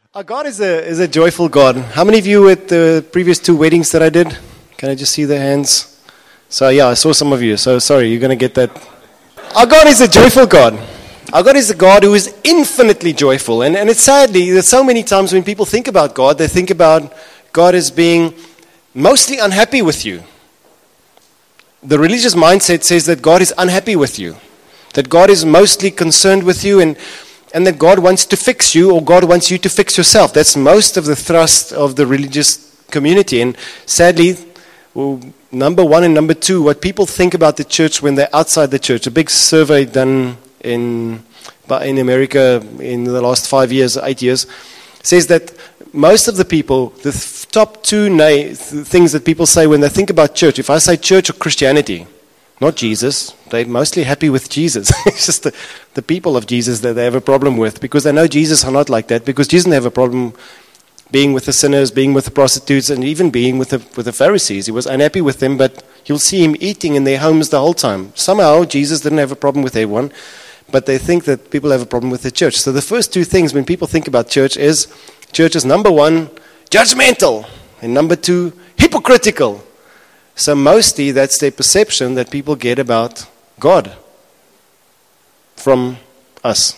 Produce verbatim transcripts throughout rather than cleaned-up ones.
Our God is a is a joyful God. How many of you at the previous two weddings that I did? Can I just see the hands? So yeah, I saw some of you. So sorry, you're going to get that. Our God is a joyful God. Our God is a God who is infinitely joyful. And, and it's sadly, there's so many times when people think about God, they think about God as being mostly unhappy with you. The religious mindset says that God is unhappy with you. That God is mostly concerned with you and And that God wants to fix you, or God wants you to fix yourself. That's most of the thrust of the religious community. And sadly, well, number one and number two, what people think about the church when they're outside the church. A big survey done in in America in the last five years, eight years, says that most of the people, the top two na- things that people say when they think about church, if I say church or Christianity, not Jesus. They're mostly happy with Jesus. It's just the, the people of Jesus that they have a problem with, because they know Jesus are not like that, because Jesus didn't have a problem being with the sinners, being with the prostitutes, and even being with the, with the Pharisees. He was unhappy with them, but you'll see him eating in their homes the whole time. Somehow, Jesus didn't have a problem with everyone, but they think that people have a problem with the church. So the first two things when people think about church is, church is number one, judgmental, and number two, hypocritical. So mostly that's their perception that people get about God from us.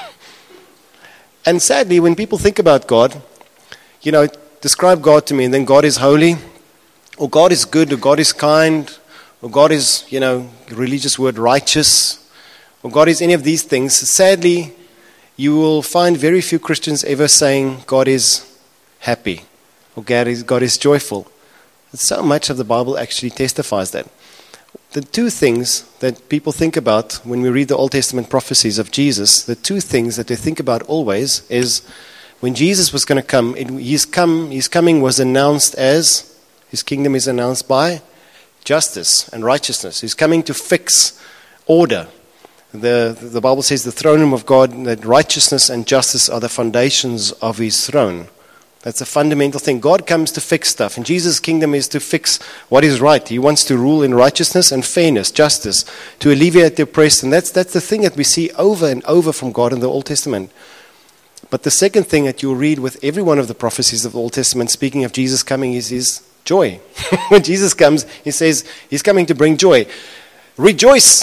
And sadly, when people think about God, you know, describe God to me, and then God is holy, or God is good, or God is kind, or God is, you know, religious word, righteous, or God is any of these things. Sadly, you will find very few Christians ever saying God is happy, or God is, God is joyful. So much of the Bible actually testifies that. The two things that people think about when we read the Old Testament prophecies of Jesus, the two things that they think about always is when Jesus was going to come, it, his, come, his coming was announced as, his kingdom is announced by justice and righteousness. He's coming to fix order. The, the Bible says the throne room of God, that righteousness and justice are the foundations of his throne. That's a fundamental thing. God comes to fix stuff, and Jesus' kingdom is to fix what is right. He wants to rule in righteousness and fairness, justice, to alleviate the oppressed. And that's that's the thing that we see over and over from God in the Old Testament. But the second thing that you'll read with every one of the prophecies of the Old Testament, speaking of Jesus coming, is his joy. When Jesus comes, he says he's coming to bring joy. Rejoice!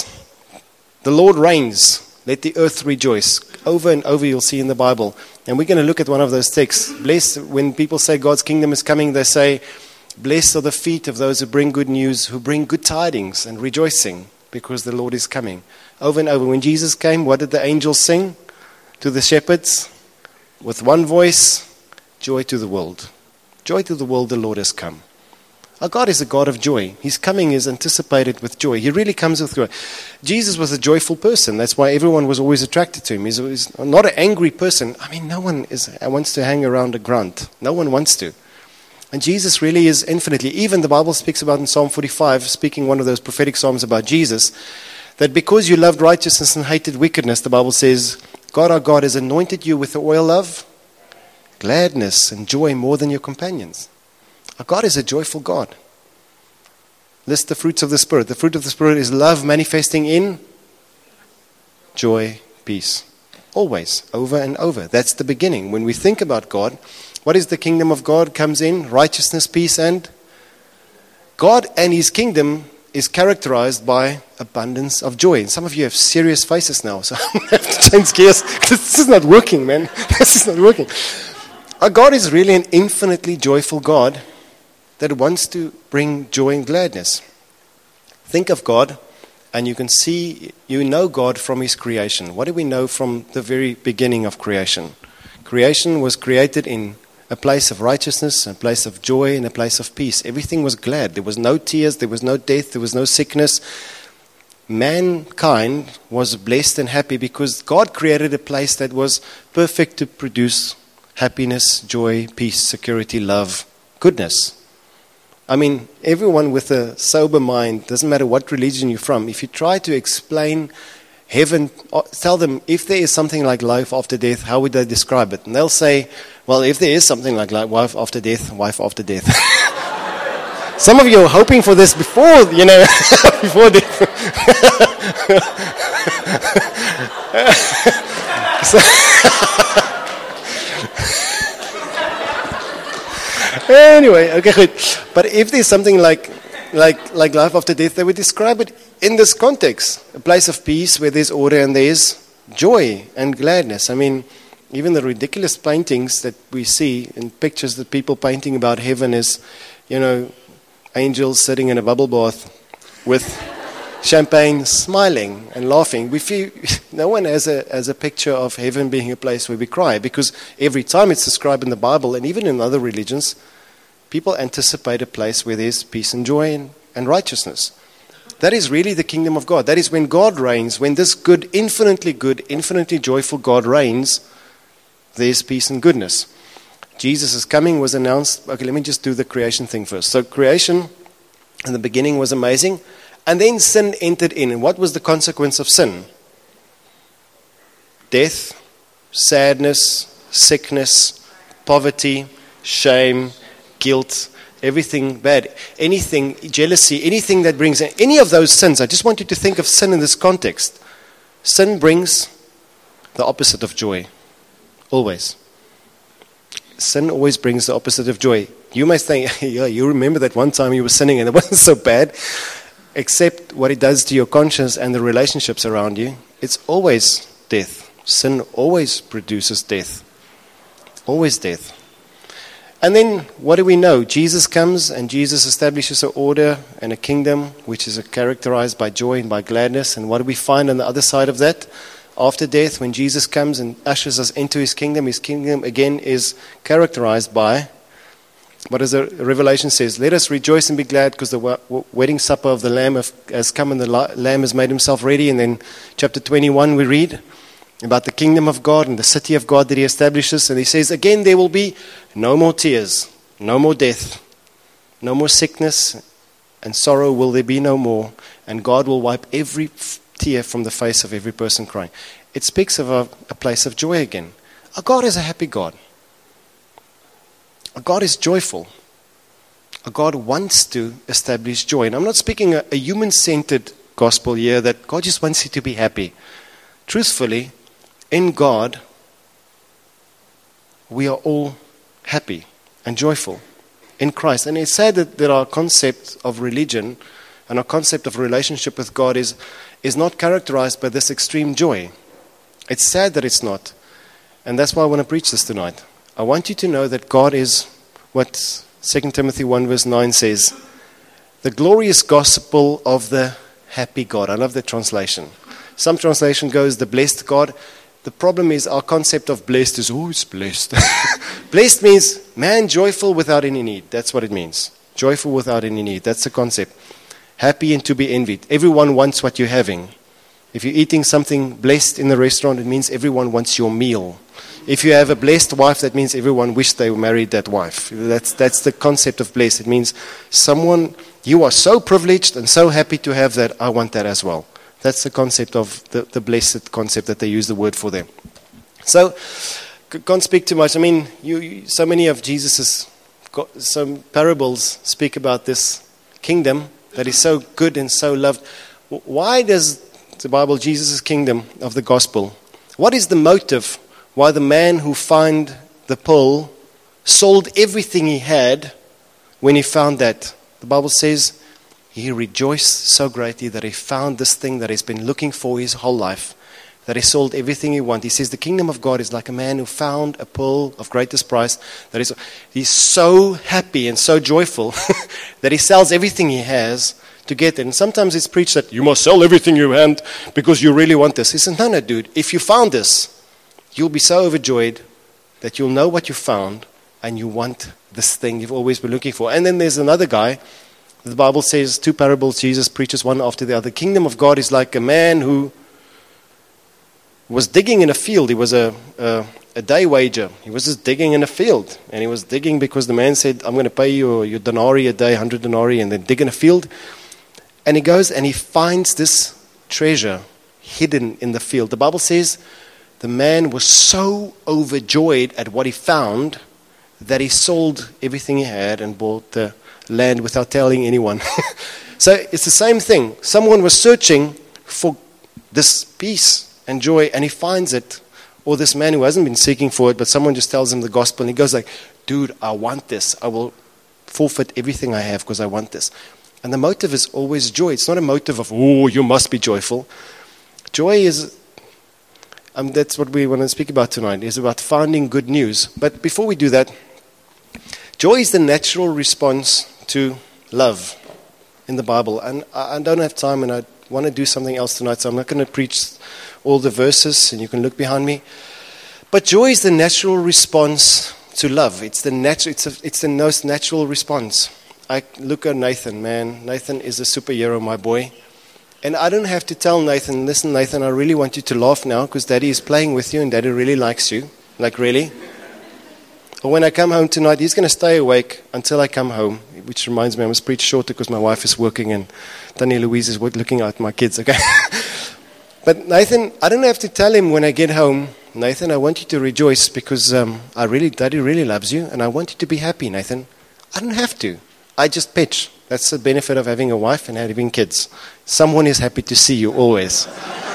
The Lord reigns. Let the earth rejoice. Over and over you'll see in the Bible. And we're going to look at one of those texts. Blessed, when people say God's kingdom is coming, they say, blessed are the feet of those who bring good news, who bring good tidings and rejoicing, because the Lord is coming. Over and over. When Jesus came, what did the angels sing to the shepherds? With one voice, joy to the world. Joy to the world, the Lord has come. Our God is a God of joy. His coming is anticipated with joy. He really comes with joy. Jesus was a joyful person. That's why everyone was always attracted to him. He's, he's not an angry person. I mean, no one is, wants to hang around a grunt. No one wants to. And Jesus really is infinitely. Even the Bible speaks about in Psalm forty-five, speaking one of those prophetic psalms about Jesus, that because you loved righteousness and hated wickedness, the Bible says, God our God has anointed you with the oil of gladness and joy more than your companions. Our God is a joyful God. List the fruits of the Spirit. The fruit of the Spirit is love manifesting in joy, peace. Always, over and over. That's the beginning. When we think about God, what is the kingdom of God comes in? Righteousness, peace, and God and his kingdom is characterized by abundance of joy. And some of you have serious faces now, so I have to change gears. This is not working, man. This is not working. Our God is really an infinitely joyful God that wants to bring joy and gladness. Think of God, and you can see, you know God from his creation. What do we know from the very beginning of creation? Creation was created in a place of righteousness, a place of joy, and a place of peace. Everything was glad. There was no tears, there was no death, there was no sickness. Mankind was blessed and happy because God created a place that was perfect to produce happiness, joy, peace, security, love, goodness. I mean, everyone with a sober mind, doesn't matter what religion you're from, if you try to explain heaven, tell them if there is something like life after death, how would they describe it? And they'll say, well, if there is something like life after death, wife after death. Some of you are hoping for this before, you know, before death. so, Anyway, okay, good. But if there's something like, like, like life after death, they would describe it in this context. A place of peace where there's order and there's joy and gladness. I mean, even the ridiculous paintings that we see in pictures that people painting about heaven is, you know, angels sitting in a bubble bath with champagne, smiling and laughing. We feel no one has a has a picture of heaven being a place where we cry, because every time it's described in the Bible and even in other religions, people anticipate a place where there's peace and joy and, and righteousness. That is really the kingdom of God. That is when God reigns, when this good, infinitely good, infinitely joyful God reigns, there's peace and goodness. Jesus' coming was announced. Okay, let me just do the creation thing first. So creation in the beginning was amazing. And then sin entered in. And what was the consequence of sin? Death, sadness, sickness, poverty, shame, guilt, everything bad. Anything, jealousy, anything that brings, any of those sins. I just want you to think of sin in this context. Sin brings the opposite of joy. Always. Sin always brings the opposite of joy. You may think, yeah, you remember that one time you were sinning and it wasn't so bad. Except what it does to your conscience and the relationships around you. It's always death. Sin always produces death. Always death. And then, what do we know? Jesus comes and Jesus establishes an order and a kingdom which is characterized by joy and by gladness. And what do we find on the other side of that? After death, when Jesus comes and ushers us into his kingdom, his kingdom again is characterized by, what does the Revelation says? Let us rejoice and be glad because the wedding supper of the Lamb has come and the Lamb has made himself ready. And then chapter twenty-one we read about the kingdom of God and the city of God that he establishes. And he says, again, there will be no more tears, no more death, no more sickness and sorrow will there be no more. And God will wipe every tear from the face of every person crying. It speaks of a, a place of joy again. Our God is a happy God. Our God is joyful. Our God wants to establish joy. And I'm not speaking a, a human-centered gospel here that God just wants you to be happy. Truthfully, in God, we are all happy and joyful in Christ. And it's sad that, that our concept of religion and our concept of relationship with God is, is not characterized by this extreme joy. It's sad that it's not. And that's why I want to preach this tonight. I want you to know that God is what Second Timothy one verse nine says, the glorious gospel of the happy God. I love that translation. Some translation goes, the blessed God. The problem is our concept of blessed is, oh, it's blessed. Blessed means man joyful without any need. That's what it means. Joyful without any need. That's the concept. Happy and to be envied. Everyone wants what you're having. If you're eating something blessed in the restaurant, it means everyone wants your meal. If you have a blessed wife, that means everyone wished they married that wife. That's that's the concept of blessed. It means someone, you are so privileged and so happy to have that, I want that as well. That's the concept of the, the blessed concept that they use the word for there. So, can't speak too much. I mean, you, you so many of Jesus's some parables speak about this kingdom that is so good and so loved. Why does the Bible, Jesus' kingdom of the gospel, what is the motive why the man who found the pearl sold everything he had when he found that? The Bible says he rejoiced so greatly that he found this thing that he's been looking for his whole life, that he sold everything he wanted. He says the kingdom of God is like a man who found a pearl of greatest price. That is, he's so happy and so joyful that he sells everything he has to get it. And sometimes it's preached that you must sell everything you have because you really want this. He says, no, no, dude, if you found this, you'll be so overjoyed that you'll know what you found and you want this thing you've always been looking for. And then there's another guy. The Bible says two parables Jesus preaches one after the other. The kingdom of God is like a man who was digging in a field. He was a, a, a day wager. He was just digging in a field. And he was digging because the man said, I'm going to pay you your denarii a day, one hundred denarii, and then dig in a field. And he goes and he finds this treasure hidden in the field. The Bible says the man was so overjoyed at what he found that he sold everything he had and bought the land without telling anyone. So it's the same thing. Someone was searching for this peace and joy and he finds it. Or this man who hasn't been seeking for it, but someone just tells him the gospel and he goes like, dude, I want this. I will forfeit everything I have because I want this. And the motive is always joy. It's not a motive of, oh, you must be joyful. Joy is, um, that's what we want to speak about tonight, is about finding good news. But before we do that, joy is the natural response to love in the Bible. And I, I don't have time, and I want to do something else tonight, so I'm not going to preach all the verses, and you can look behind me. But joy is the natural response to love. It's the natu- it's, a, it's the most natural response. I look at Nathan, man. Nathan is a superhero, my boy. And I don't have to tell Nathan, listen, Nathan, I really want you to laugh now because Daddy is playing with you and Daddy really likes you. Like, really? Or when I come home tonight, he's going to stay awake until I come home, which reminds me I must preach shorter because my wife is working and Tanya Louise is looking at my kids, okay? But Nathan, I don't have to tell him when I get home, Nathan, I want you to rejoice because um, I really, Daddy really loves you and I want you to be happy, Nathan. I don't have to. I just pitch. That's the benefit of having a wife and having kids. Someone is happy to see you always.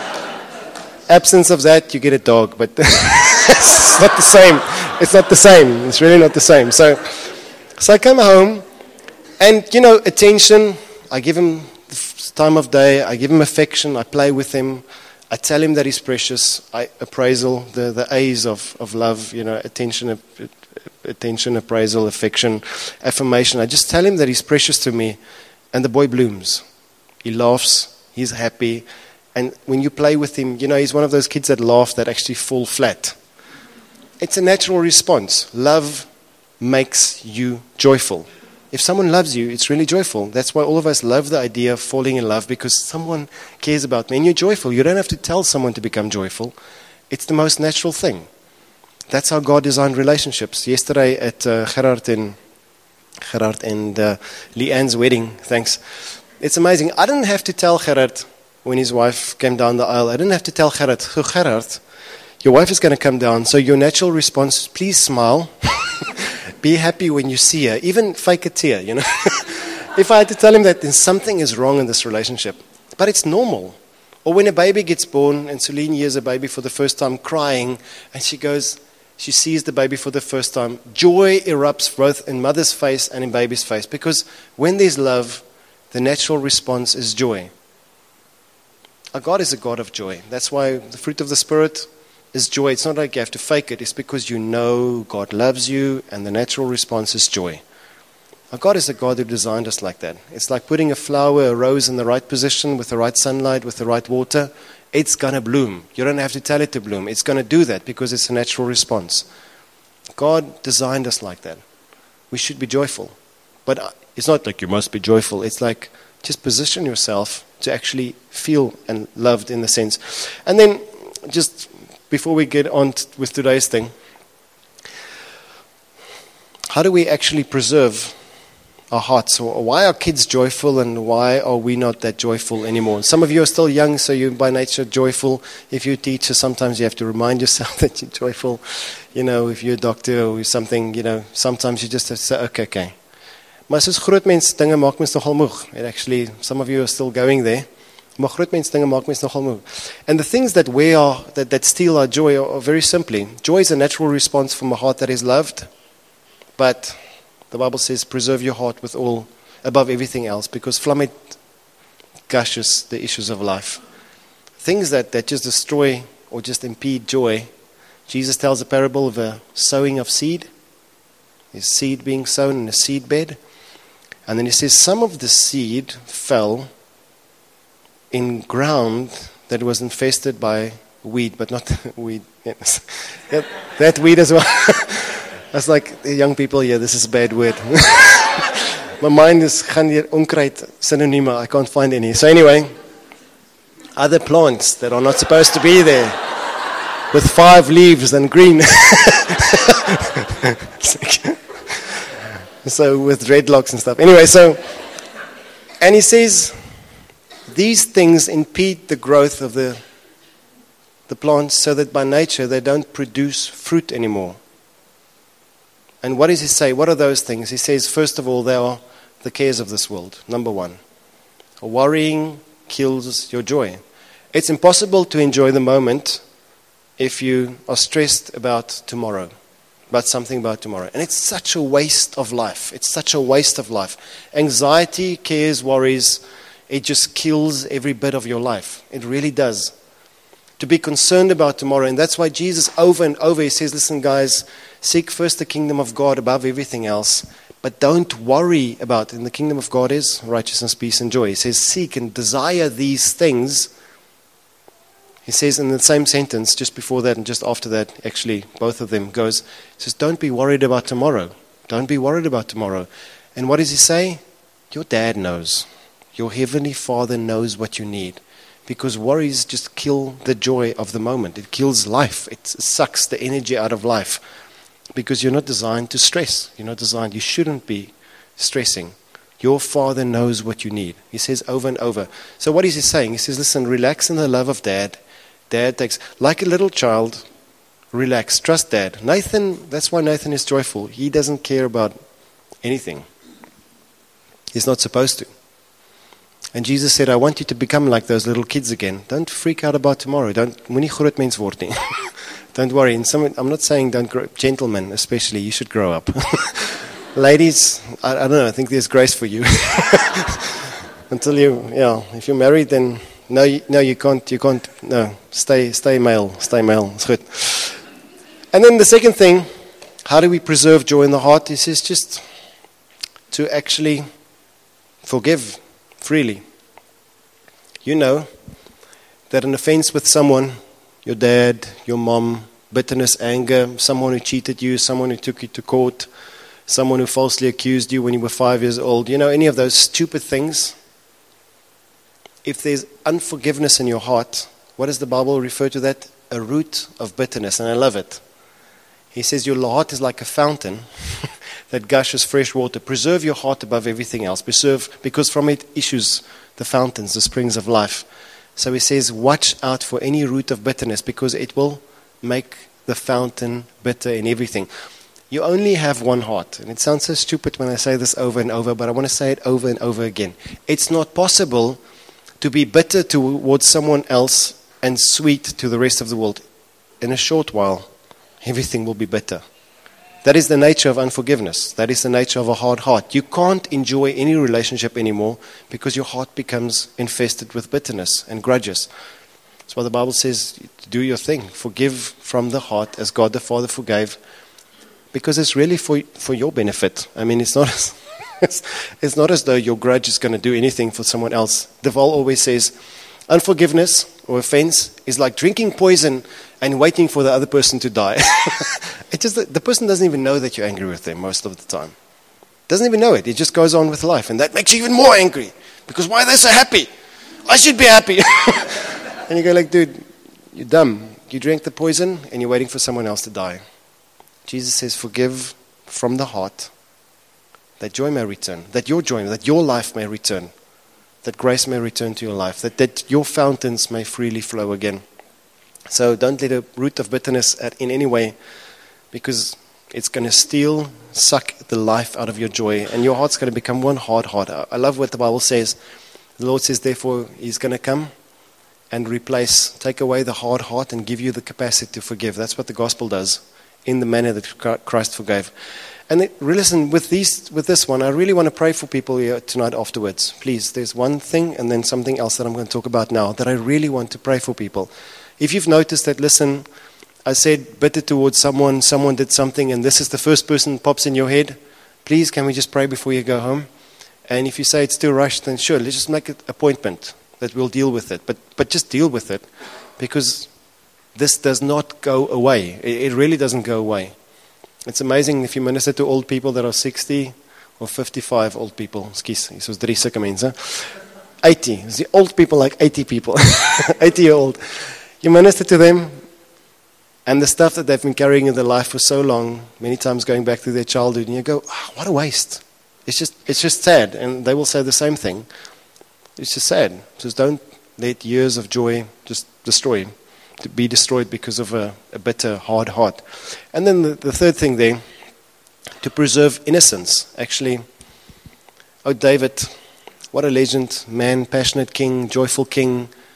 Absence of that, you get a dog, but it's not the same. It's not the same. It's really not the same. So, so I come home, and you know, attention. I give him the time of day. I give him affection. I play with him. I tell him that he's precious. I appraisal the the A's of of love. You know, attention. Attention, appraisal, affection, affirmation. I just tell him that he's precious to me, and the boy blooms. He laughs, he's happy, and when you play with him, you know, he's one of those kids that laugh that actually fall flat. It's a natural response. Love makes you joyful. If someone loves you, it's really joyful. That's why all of us love the idea of falling in love, because someone cares about me, and you're joyful. You don't have to tell someone to become joyful. It's the most natural thing. That's how God designed relationships. Yesterday at uh, Gerard and, Gerard and uh, Leanne's wedding, thanks. It's amazing. I didn't have to tell Gerard when his wife came down the aisle. I didn't have to tell Gerard, so Gerard, your wife is going to come down, so your natural response is please smile. Be happy when you see her. Even fake a tear, you know. If I had to tell him that, then something is wrong in this relationship. But it's normal. Or when a baby gets born, and Celine hears a baby for the first time crying, and she goes... She sees the baby for the first time. Joy erupts both in mother's face and in baby's face. Because when there's love, the natural response is joy. Our God is a God of joy. That's why the fruit of the Spirit is joy. It's not like you have to fake it. It's because you know God loves you and the natural response is joy. Our God is a God who designed us like that. It's like putting a flower, a rose in the right position with the right sunlight, with the right water. It's going to bloom. You don't have to tell it to bloom. It's going to do that because it's a natural response. God designed us like that. We should be joyful. But it's not like you must be joyful. It's like just position yourself to actually feel and loved in the sense. And then just before we get on t- with today's thing, how do we actually preserve our hearts? Why are kids joyful and why are we not that joyful anymore? Some of you are still young, so you're by nature joyful. If you're a teacher, sometimes you have to remind yourself that you're joyful. You know, if you're a doctor or something, you know, sometimes you just have to say, okay, okay. Maar soos groot mens dinge maak mens nogal moeg. And actually, some of you are still going there. Maar groot mens dinge maak mens nogal moeg. And the things that we are, that, that steal our joy are, are very simply. Joy is a natural response from a heart that is loved, but the Bible says, preserve your heart with all, above everything else, because from it gushes the issues of life. Things that, that just destroy or just impede joy. Jesus tells a parable of a sowing of seed. There's seed being sown in a seed bed. And then he says, some of the seed fell in ground that was infested by weed, but not weed. that, that weed as well. That's like, young people here, this is a bad word. My mind is gaan hier onkruid synonieme. I can't find any. So anyway, other plants that are not supposed to be there with five leaves and green. So with dreadlocks and stuff. Anyway, so, and he says, these things impede the growth of the, the plants so that by nature they don't produce fruit anymore. And what does he say? What are those things? He says, first of all, they are the cares of this world. Number one. Worrying kills your joy. It's impossible to enjoy the moment if you are stressed about tomorrow. about something about tomorrow. And it's such a waste of life. It's such a waste of life. Anxiety, cares, worries, it just kills every bit of your life. It really does. To be concerned about tomorrow. And that's why Jesus over and over, he says, listen guys, seek first the kingdom of God above everything else. But don't worry about it. And the kingdom of God is righteousness, peace, and joy. He says, seek and desire these things. He says in the same sentence, just before that and just after that, actually, both of them goes, he says, don't be worried about tomorrow. Don't be worried about tomorrow. And what does he say? Your dad knows. Your heavenly Father knows what you need. Because worries just kill the joy of the moment. It kills life. It sucks the energy out of life. Because you're not designed to stress. You're not designed. You shouldn't be stressing. Your Father knows what you need. He says over and over. So what is he saying? He says, listen, relax in the love of Dad. Dad takes, like a little child, relax. Trust Dad. Nathan, that's why Nathan is joyful. He doesn't care about anything. He's not supposed to. And Jesus said, I want you to become like those little kids again. Don't freak out about tomorrow. Don't, moenie groot mens word nie. Don't worry. And some, I'm not saying don't grow. Gentlemen, especially, you should grow up. Ladies, I, I don't know. I think there's grace for you. Until you, yeah, if you're married, then no, you, no, you can't. You can't. No, stay, stay male. Stay male. It's good. And then the second thing, how do we preserve joy in the heart? He says just to actually forgive freely. You know that an offense with someone, your dad, your mom, bitterness, anger, someone who cheated you, someone who took you to court, someone who falsely accused you when you were five years old, you know, any of those stupid things. If there's unforgiveness in your heart, what does the Bible refer to that? A root of bitterness, and I love it. He says your heart is like a fountain that gushes fresh water. Preserve your heart above everything else. Preserve, because from it issues the fountains, the springs of life. So he says, watch out for any root of bitterness, because it will make the fountain bitter in everything. You only have one heart. And it sounds so stupid when I say this over and over, but I want to say it over and over again. It's not possible to be bitter towards someone else and sweet to the rest of the world. In a short while, everything will be bitter. That is the nature of unforgiveness. That is the nature of a hard heart. You can't enjoy any relationship anymore because your heart becomes infested with bitterness and grudges. That's why the Bible says, do your thing. Forgive from the heart as God the Father forgave. Because it's really for for your benefit. I mean, it's not as, it's, it's not as though your grudge is going to do anything for someone else. Deval always says, unforgiveness or offense is like drinking poison and waiting for the other person to die. It just the person doesn't even know that you're angry with them most of the time. Doesn't even know it. It just goes on with life, and that makes you even more angry. Because why are they so happy? I should be happy. And you go like, dude, you're dumb. You drank the poison and you're waiting for someone else to die. Jesus says, forgive from the heart, that joy may return, that your joy, that your life may return, that grace may return to your life, that, that your fountains may freely flow again. So don't let a root of bitterness at, in any way, because it's going to steal, suck the life out of your joy, and your heart's going to become one hard heart. I love what the Bible says. The Lord says, therefore, He's going to come and replace, take away the hard heart and give you the capacity to forgive. That's what the gospel does, in the manner that Christ forgave. And it, listen, with these, with this one, I really want to pray for people here tonight afterwards. Please, there's one thing and then something else that I'm going to talk about now that I really want to pray for people. If you've noticed that, listen, I said bitter towards someone, someone did something, and this is the first person that pops in your head, please, can we just pray before you go home? And if you say it's too rushed, then sure, let's just make an appointment that we'll deal with it. But but just deal with it, because this does not go away. It really doesn't go away. It's amazing if you minister to old people that are sixty or fifty-five old people. Excuse me, so drie sulke mense. eighty. It's the old people like eighty people. eighty year old. You minister to them, and the stuff that they've been carrying in their life for so long, many times going back to their childhood, and you go, oh, what a waste. It's just it's just sad. And they will say the same thing. It's just sad. Just don't let years of joy just destroy, to be destroyed because of a, a bitter, hard heart. And then the, the third thing there, to preserve innocence. Actually, oh, David, what a legend, man, passionate king, joyful king.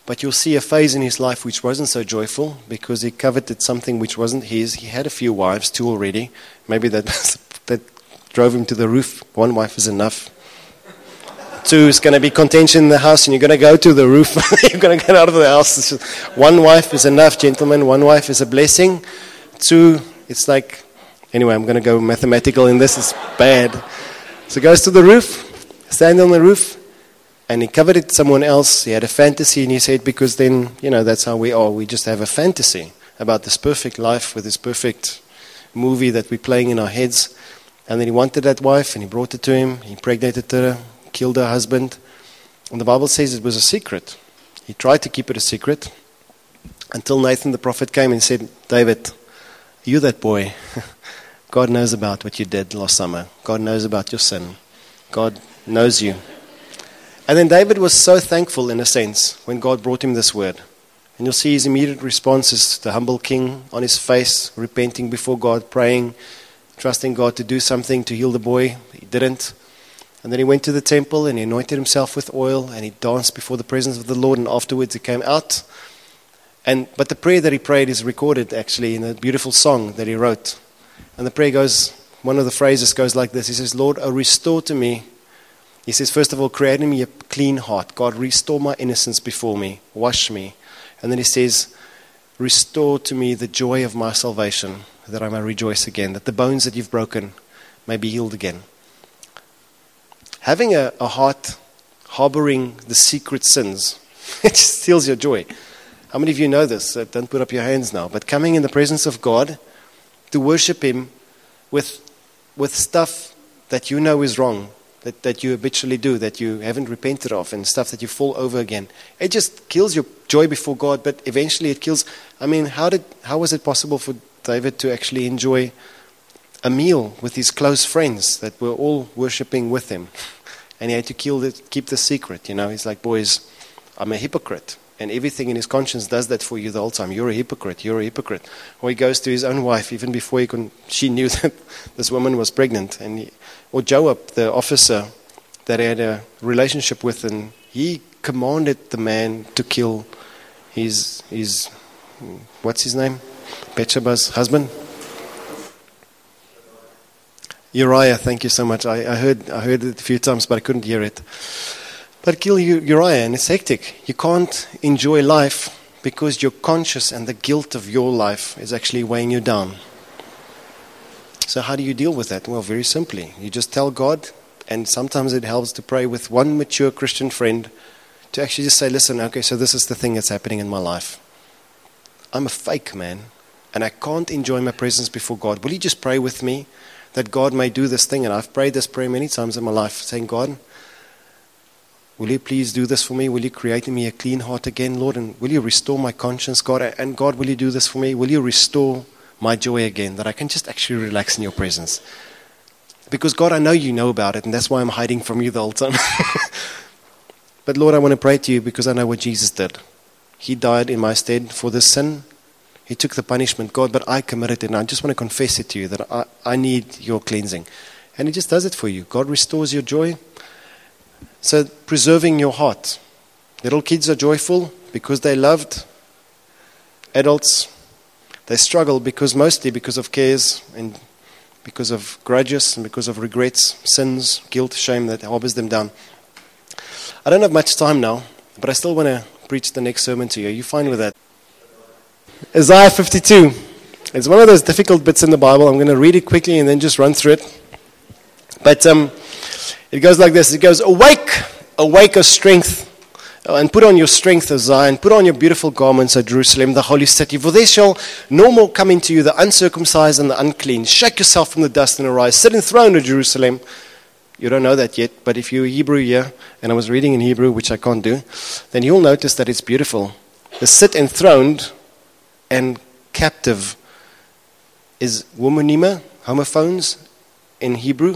But you'll see a phase in his life which wasn't so joyful because he coveted something which wasn't his. He had a few wives, two already. Maybe that that drove him to the roof. One wife is enough. Two is going to be contention in the house, and you're going to go to the roof. You're going to get out of the house. It's just, one wife is enough, gentlemen. One wife is a blessing. Two, it's like, anyway, I'm going to go mathematical in this. It's bad. So he goes to the roof, stand on the roof, and he coveted someone else. He had a fantasy in his head because then, you know, that's how we are. We just have a fantasy about this perfect life with this perfect movie that we're playing in our heads. And then he wanted that wife, and he brought it to him. He impregnated her, killed her husband. And the Bible says it was a secret. He tried to keep it a secret until Nathan the prophet came and said, David, you that boy. God knows about what you did last summer. God knows about your sin. God knows you. And then David was so thankful in a sense when God brought him this word. And you'll see his immediate response is the humble king on his face, repenting before God, praying, trusting God to do something to heal the boy. He didn't. And then he went to the temple and he anointed himself with oil and he danced before the presence of the Lord, and afterwards he came out. And but the prayer that he prayed is recorded actually in a beautiful song that he wrote. And the prayer goes, one of the phrases goes like this. He says, Lord, oh, restore to me. He says, first of all, create in me a clean heart. God, restore my innocence before me. Wash me. And then he says, restore to me the joy of my salvation, that I may rejoice again, that the bones that you've broken may be healed again. Having a, a heart harboring the secret sins, it just steals your joy. How many of you know this? Uh, don't put up your hands now. But coming in the presence of God to worship Him with with stuff that you know is wrong, that, that you habitually do, that you haven't repented of, and stuff that you fall over again. It just kills your joy before God, but eventually it kills. I mean, how did how was it possible for David to actually enjoy a meal with his close friends that were all worshiping with him? And he had to kill the, keep the secret, you know. He's like, boys, I'm a hypocrite. And everything in his conscience does that for you the whole time. You're a hypocrite, you're a hypocrite. Or he goes to his own wife, even before he con- she knew that this woman was pregnant. And he, or Joab, the officer that he had a relationship with, and he commanded the man to kill his, his what's his name? Bathsheba's husband? Uriah, thank you so much. I, I heard I heard it a few times, but I couldn't hear it. But kill Uriah, and it's hectic. You can't enjoy life because your conscience and the guilt of your life is actually weighing you down. So how do you deal with that? Well, very simply. You just tell God, and sometimes it helps to pray with one mature Christian friend to actually just say, listen, okay, so this is the thing that's happening in my life. I'm a fake man, and I can't enjoy my presence before God. Will you just pray with me that God may do this thing? And I've prayed this prayer many times in my life, saying, God, will you please do this for me? Will you create in me a clean heart again, Lord? And will you restore my conscience, God? And God, will you do this for me? Will you restore my joy again, that I can just actually relax in your presence? Because God, I know you know about it, and that's why I'm hiding from you the whole time. But Lord, I want to pray to you because I know what Jesus did. He died in my stead for this sin. He took the punishment, God, but I committed it, and I just want to confess it to you that I, I need your cleansing. And He just does it for you. God restores your joy. So preserving your heart. Little kids are joyful because they loved. Adults, they struggle because mostly because of cares and because of grudges and because of regrets, sins, guilt, shame that harbors them down. I don't have much time now, but I still want to preach the next sermon to you. Are you fine with that? Isaiah fifty-two. It's one of those difficult bits in the Bible. I'm going to read it quickly and then just run through it. But um, it goes like this. It goes, awake, awake, O strength, and put on your strength, O Zion. Put on your beautiful garments, O Jerusalem, the holy city. For there shall no more come into you the uncircumcised and the unclean. Shake yourself from the dust and arise. Sit enthroned, O Jerusalem. You don't know that yet, but if you're Hebrew here, and I was reading in Hebrew, which I can't do, then you'll notice that it's beautiful. The sit enthroned and captive is womanima, homophones in Hebrew,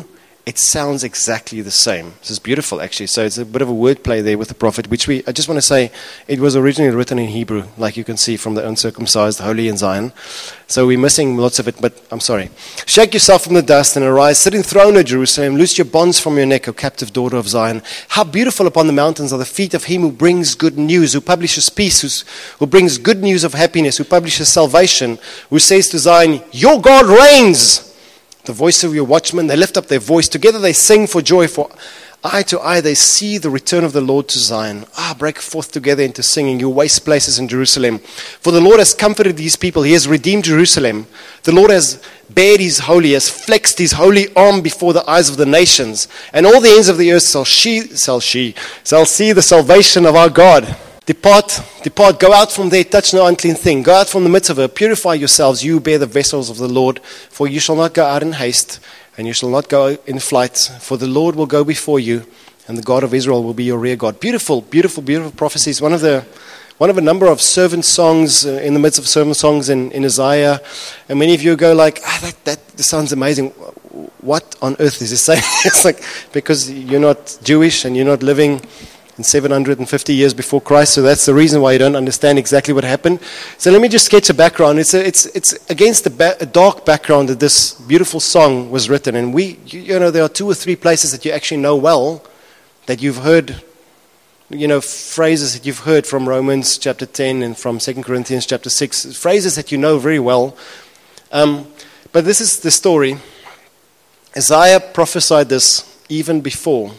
it sounds exactly the same. This is beautiful, actually. So it's a bit of a wordplay there with the prophet, which we, I just want to say, it was originally written in Hebrew, like you can see from the uncircumcised, holy in Zion. So we're missing lots of it, but I'm sorry. Shake yourself from the dust and arise, sit enthroned, O Jerusalem. Loose your bonds from your neck, O captive daughter of Zion. How beautiful upon the mountains are the feet of him who brings good news, who publishes peace, who's, who brings good news of happiness, who publishes salvation, who says to Zion, your God reigns. The voice of your watchmen, they lift up their voice. Together they sing for joy, for eye to eye they see the return of the Lord to Zion. Ah, break forth together into singing, you waste places in Jerusalem. For the Lord has comforted these people. He has redeemed Jerusalem. The Lord has bared his holy, has flexed his holy arm before the eyes of the nations. And all the ends of the earth shall she, shall she, shall see the salvation of our God. Depart, depart, go out from there, touch no unclean thing. Go out from the midst of her, purify yourselves, you bear the vessels of the Lord. For you shall not go out in haste, and you shall not go in flight. For the Lord will go before you, and the God of Israel will be your rear guard. Beautiful, beautiful, beautiful prophecies. One of the, one of a number of servant songs, uh, in the midst of servant songs in, in Isaiah. And many of you go like, ah, that, that sounds amazing. What on earth is he saying? It's like, because you're not Jewish and you're not living in seven hundred fifty years before Christ, so that's the reason why you don't understand exactly what happened. So let me just sketch a background. It's a, it's it's against the ba- a dark background that this beautiful song was written, and we, you, you know, there are two or three places that you actually know well, that you've heard, you know, phrases that you've heard from Romans chapter ten and from Second Corinthians chapter six, phrases that you know very well. Um, but this is the story. Isaiah prophesied this even before.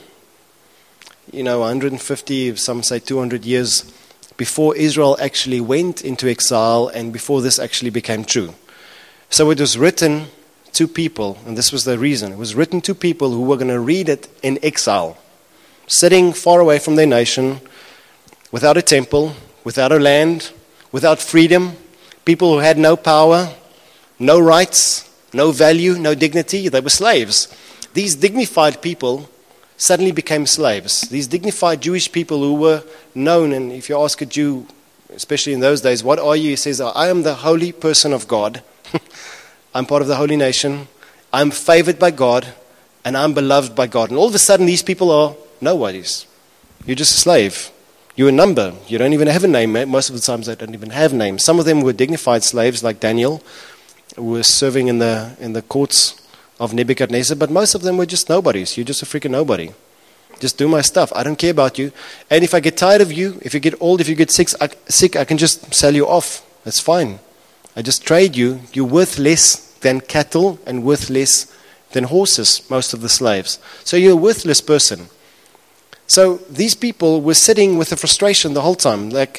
You know, one hundred fifty, some say two hundred years before Israel actually went into exile and before this actually became true. So it was written to people, and this was the reason. It was written to people who were going to read it in exile, sitting far away from their nation, without a temple, without a land, without freedom, people who had no power, no rights, no value, no dignity. They were slaves. These dignified people suddenly became slaves. These dignified Jewish people who were known, and if you ask a Jew, especially in those days, what are you? He says, I am the holy person of God. I'm part of the holy nation. I'm favored by God, and I'm beloved by God. And all of a sudden, these people are nobodies. You're just a slave. You're a number. You don't even have a name. Most of the times, they don't even have names. Some of them were dignified slaves, like Daniel, who was serving in the in the courts of Nebuchadnezzar, but most of them were just nobodies. You're just a freaking nobody. Just do my stuff. I don't care about you. And if I get tired of you, if you get old, if you get sick, I, sick, I can just sell you off. That's fine. I just trade you. You're worth less than cattle and worth less than horses, most of the slaves. So you're a worthless person. So these people were sitting with the frustration the whole time, like,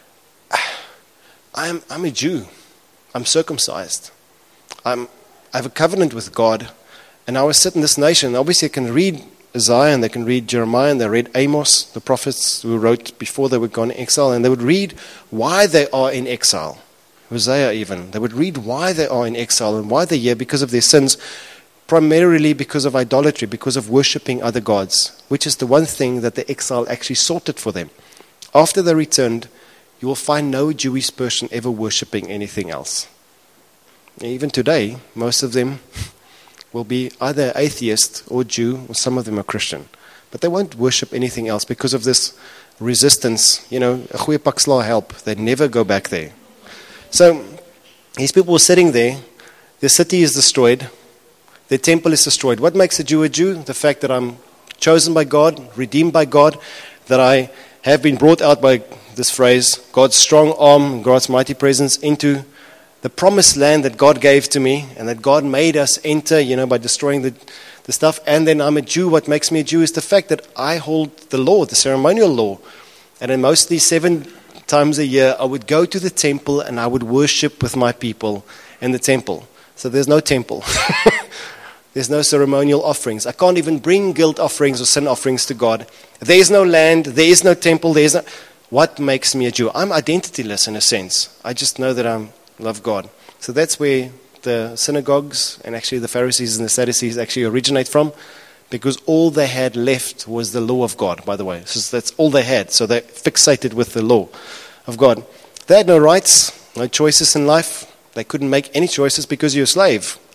I'm, I'm a Jew. I'm circumcised. I'm I have a covenant with God, and I was sitting in this nation. Obviously, I can read Isaiah, and they can read Jeremiah, and they read Amos, the prophets who wrote before they were gone in exile, and they would read why they are in exile. Hosea even. They would read why they are in exile and why they're here, because of their sins, primarily because of idolatry, because of worshipping other gods, which is the one thing that the exile actually sorted for them. After they returned, you will find no Jewish person ever worshipping anything else. Even today, most of them will be either atheist or Jew, or some of them are Christian. But they won't worship anything else because of this resistance. You know, a goeie pak slaag help. They never go back there. So, these people were sitting there. Their city is destroyed. Their temple is destroyed. What makes a Jew a Jew? The fact that I'm chosen by God, redeemed by God, that I have been brought out by this phrase, God's strong arm, God's mighty presence, into the promised land that God gave to me and that God made us enter, you know, by destroying the, the stuff. And then I'm a Jew. What makes me a Jew is the fact that I hold the law, the ceremonial law. And then mostly seven times a year, I would go to the temple and I would worship with my people in the temple. So there's no temple. There's no ceremonial offerings. I can't even bring guilt offerings or sin offerings to God. There is no land. There is no temple. There is no... What makes me a Jew? I'm identityless in a sense. I just know that I love God. So that's where the synagogues and actually the Pharisees and the Sadducees actually originate from, because all they had left was the law of God, by the way. So that's all they had. So they're fixated with the law of God. They had no rights, no choices in life. They couldn't make any choices because you're a slave.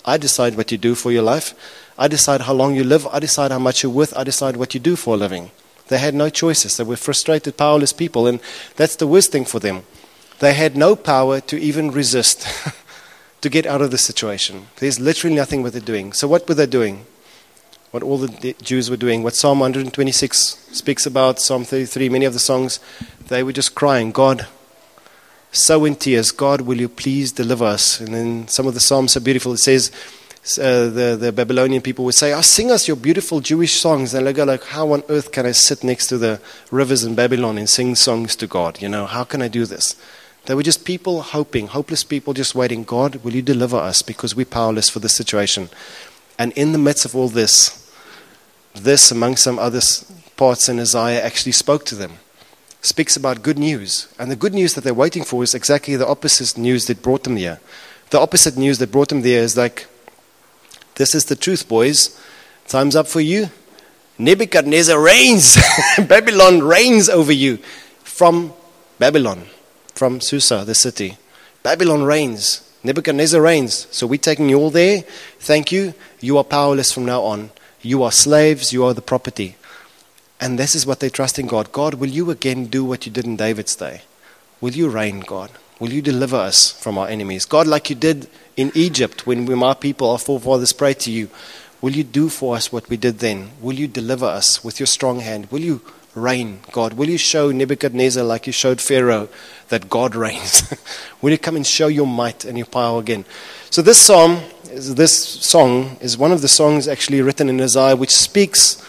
I decide what you do for your life. I decide how long you live. I decide how much you're worth. I decide what you do for a living. They had no choices. They were frustrated, powerless people, and that's the worst thing for them. They had no power to even resist, to get out of the situation. There's literally nothing what they're doing. So what were they doing? What all the Jews were doing, what Psalm one twenty-six speaks about, Psalm thirty-three, many of the songs, they were just crying, God, so in tears, God, will you please deliver us? And then some of the Psalms are beautiful. It says, uh, the, the Babylonian people would say, oh, sing us your beautiful Jewish songs. And they go like, how on earth can I sit next to the rivers in Babylon and sing songs to God? You know, how can I do this? They were just people hoping, hopeless people just waiting, God, will you deliver us? Because we're powerless for this situation. And in the midst of all this, this, among some other parts in Isaiah, actually spoke to them. Speaks about good news. And the good news that they're waiting for is exactly the opposite news that brought them there. The opposite news that brought them there is like, this is the truth, boys. Time's up for you. Nebuchadnezzar reigns. Babylon reigns over you. From Babylon. From Susa, the city. Babylon reigns. Nebuchadnezzar reigns. So we're taking you all there. Thank you. You are powerless from now on. You are slaves. You are the property. And this is what they trust in God. God, will you again do what you did in David's day? Will you reign, God? Will you deliver us from our enemies? God, like you did in Egypt when we, my people, our forefathers, prayed to you, will you do for us what we did then? Will you deliver us with your strong hand? Will you reign, God? Will you show Nebuchadnezzar like you showed Pharaoh that God reigns? Will you come and show your might and your power again? So this psalm, this song is one of the songs actually written in Isaiah which speaks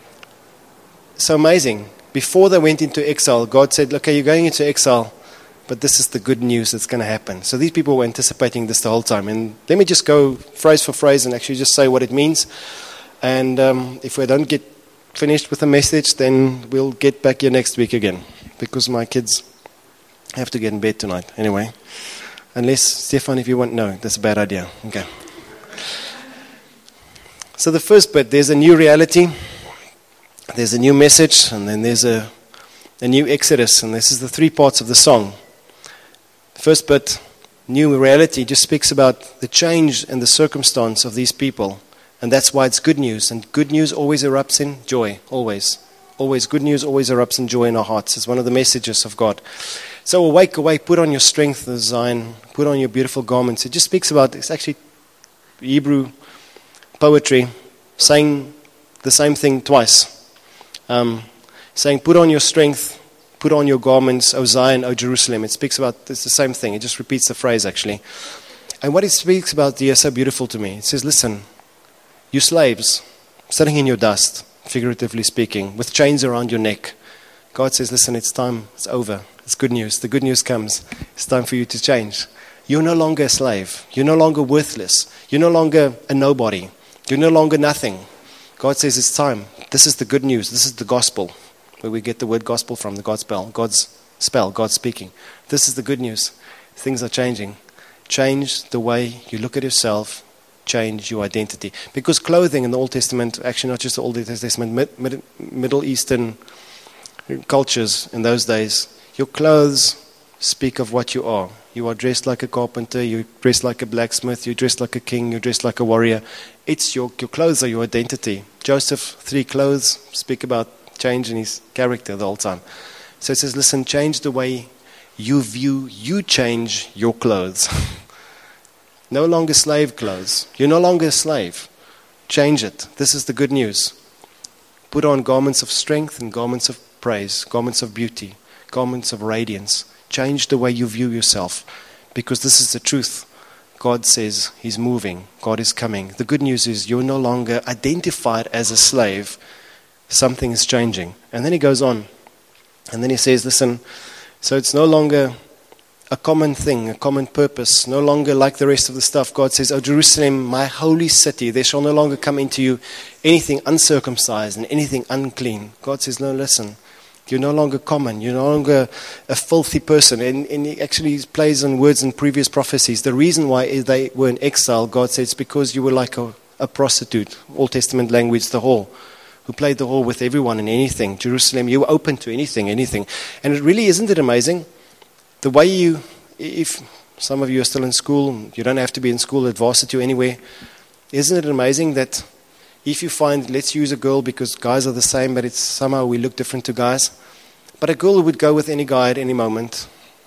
so amazing. Before they went into exile, God said, okay, you're going into exile, but this is the good news that's going to happen. So these people were anticipating this the whole time. And let me just go phrase for phrase and actually just say what it means. And um, if we don't get finished with the message, then we'll get back here next week again. Because my kids have to get in bed tonight. Anyway. Unless, Stefan, if you want, no, that's a bad idea. Okay. So the first bit, there's a new reality. There's a new message, and then there's a, a new exodus, and this is the three parts of the song. The first bit, new reality, just speaks about the change and the circumstance of these people, and that's why it's good news, and good news always erupts in joy, always. Always, good news always erupts in joy in our hearts. It's one of the messages of God. So awake, awake, put on your strength, Zion, put on your beautiful garments. It just speaks about, it's actually Hebrew poetry saying the same thing twice. Um, saying, put on your strength, put on your garments, O Zion, O Jerusalem. It speaks about, it's the same thing. It just repeats the phrase, actually. And what it speaks about there is so beautiful to me. It says, listen, you slaves, sitting in your dust, figuratively speaking, with chains around your neck. God says, listen, it's time, it's over. It's good news. The good news comes. It's time for you to change. You're no longer a slave. You're no longer worthless. You're no longer a nobody. You're no longer nothing. God says it's time. This is the good news. This is the gospel, where we get the word gospel from, the God's spell, God's spell, God's speaking. This is the good news. Things are changing. Change the way you look at yourself. Change your identity. Because clothing in the Old Testament, actually not just the Old Testament, mid, mid, Middle Eastern cultures in those days, your clothes speak of what you are. You are dressed like a carpenter, you're dressed like a blacksmith, you're dressed like a king, you're dressed like a warrior. It's your, your clothes are your identity. Joseph, three clothes, speak about change in his character the whole time. So it says, listen, change the way you view, you change your clothes. No longer slave clothes. You're no longer a slave. Change it. This is the good news. Put on garments of strength and garments of praise, garments of beauty, garments of radiance. Change the way you view yourself, because this is the truth. God says he's moving. God is coming. The good news is you're no longer identified as a slave. Something is changing. And then he goes on. And then he says, listen, so it's no longer a common thing, a common purpose, no longer like the rest of the stuff. God says, O Jerusalem, my holy city, there shall no longer come into you anything uncircumcised and anything unclean. God says, no, listen. You're no longer common. You're no longer a filthy person. And, and he actually plays on words in previous prophecies. The reason why they were in exile, God says, because you were like a, a prostitute, Old Testament language, the whore, who played the whore with everyone and anything. Jerusalem, you were open to anything, anything. And it really, isn't it amazing? The way you, if Some of you are still in school. You don't have to be in school at varsity or anywhere. Isn't it amazing that if you find, let's use a girl because guys are the same, but it's somehow we look different to guys. But a girl who would go with any guy at any moment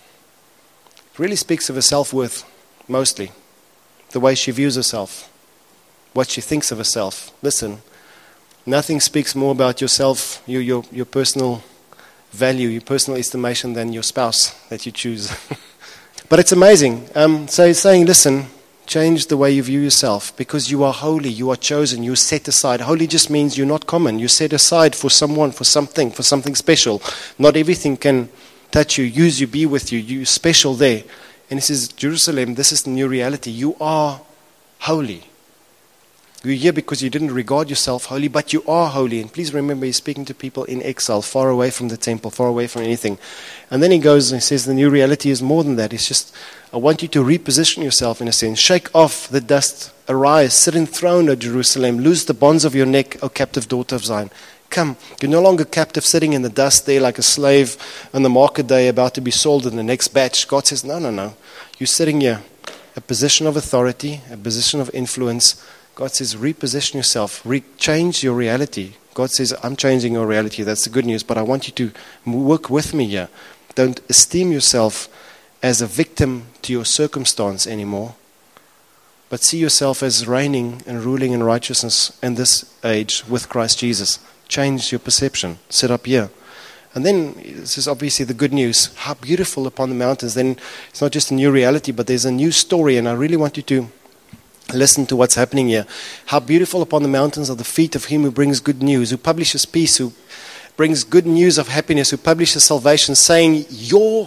really speaks of her self-worth, mostly. The way she views herself, what she thinks of herself. Listen, nothing speaks more about yourself, your, your, your personal value, your personal estimation than your spouse that you choose. But it's amazing. Um, so he's saying, listen, change the way you view yourself because you are holy, you are chosen, you're set aside. Holy just means you're not common. You're set aside for someone, for something, for something special. Not everything can touch you, use you, be with you. You're special there. And he says, Jerusalem, this is the new reality. You are holy. You're here because you didn't regard yourself holy, but you are holy. And please remember, he's speaking to people in exile, far away from the temple, far away from anything. And then he goes and says, the new reality is more than that. It's just, I want you to reposition yourself in a sense. Shake off the dust. Arise, sit enthroned, O Jerusalem. Loose the bonds of your neck, O captive daughter of Zion. Come, you're no longer captive sitting in the dust there like a slave on the market day about to be sold in the next batch. God says, no, no, no. You're sitting here, a position of authority, a position of influence. God says, reposition yourself, re- change your reality. God says, I'm changing your reality. That's the good news, but I want you to work with me here. Don't esteem yourself as a victim to your circumstance anymore, but see yourself as reigning and ruling in righteousness in this age with Christ Jesus. Change your perception. Sit up here. And then, this is obviously the good news. How beautiful upon the mountains. Then it's not just a new reality, but there's a new story, and I really want you to listen to what's happening here. How beautiful upon the mountains are the feet of him who brings good news, who publishes peace, who brings good news of happiness, who publishes salvation, saying, your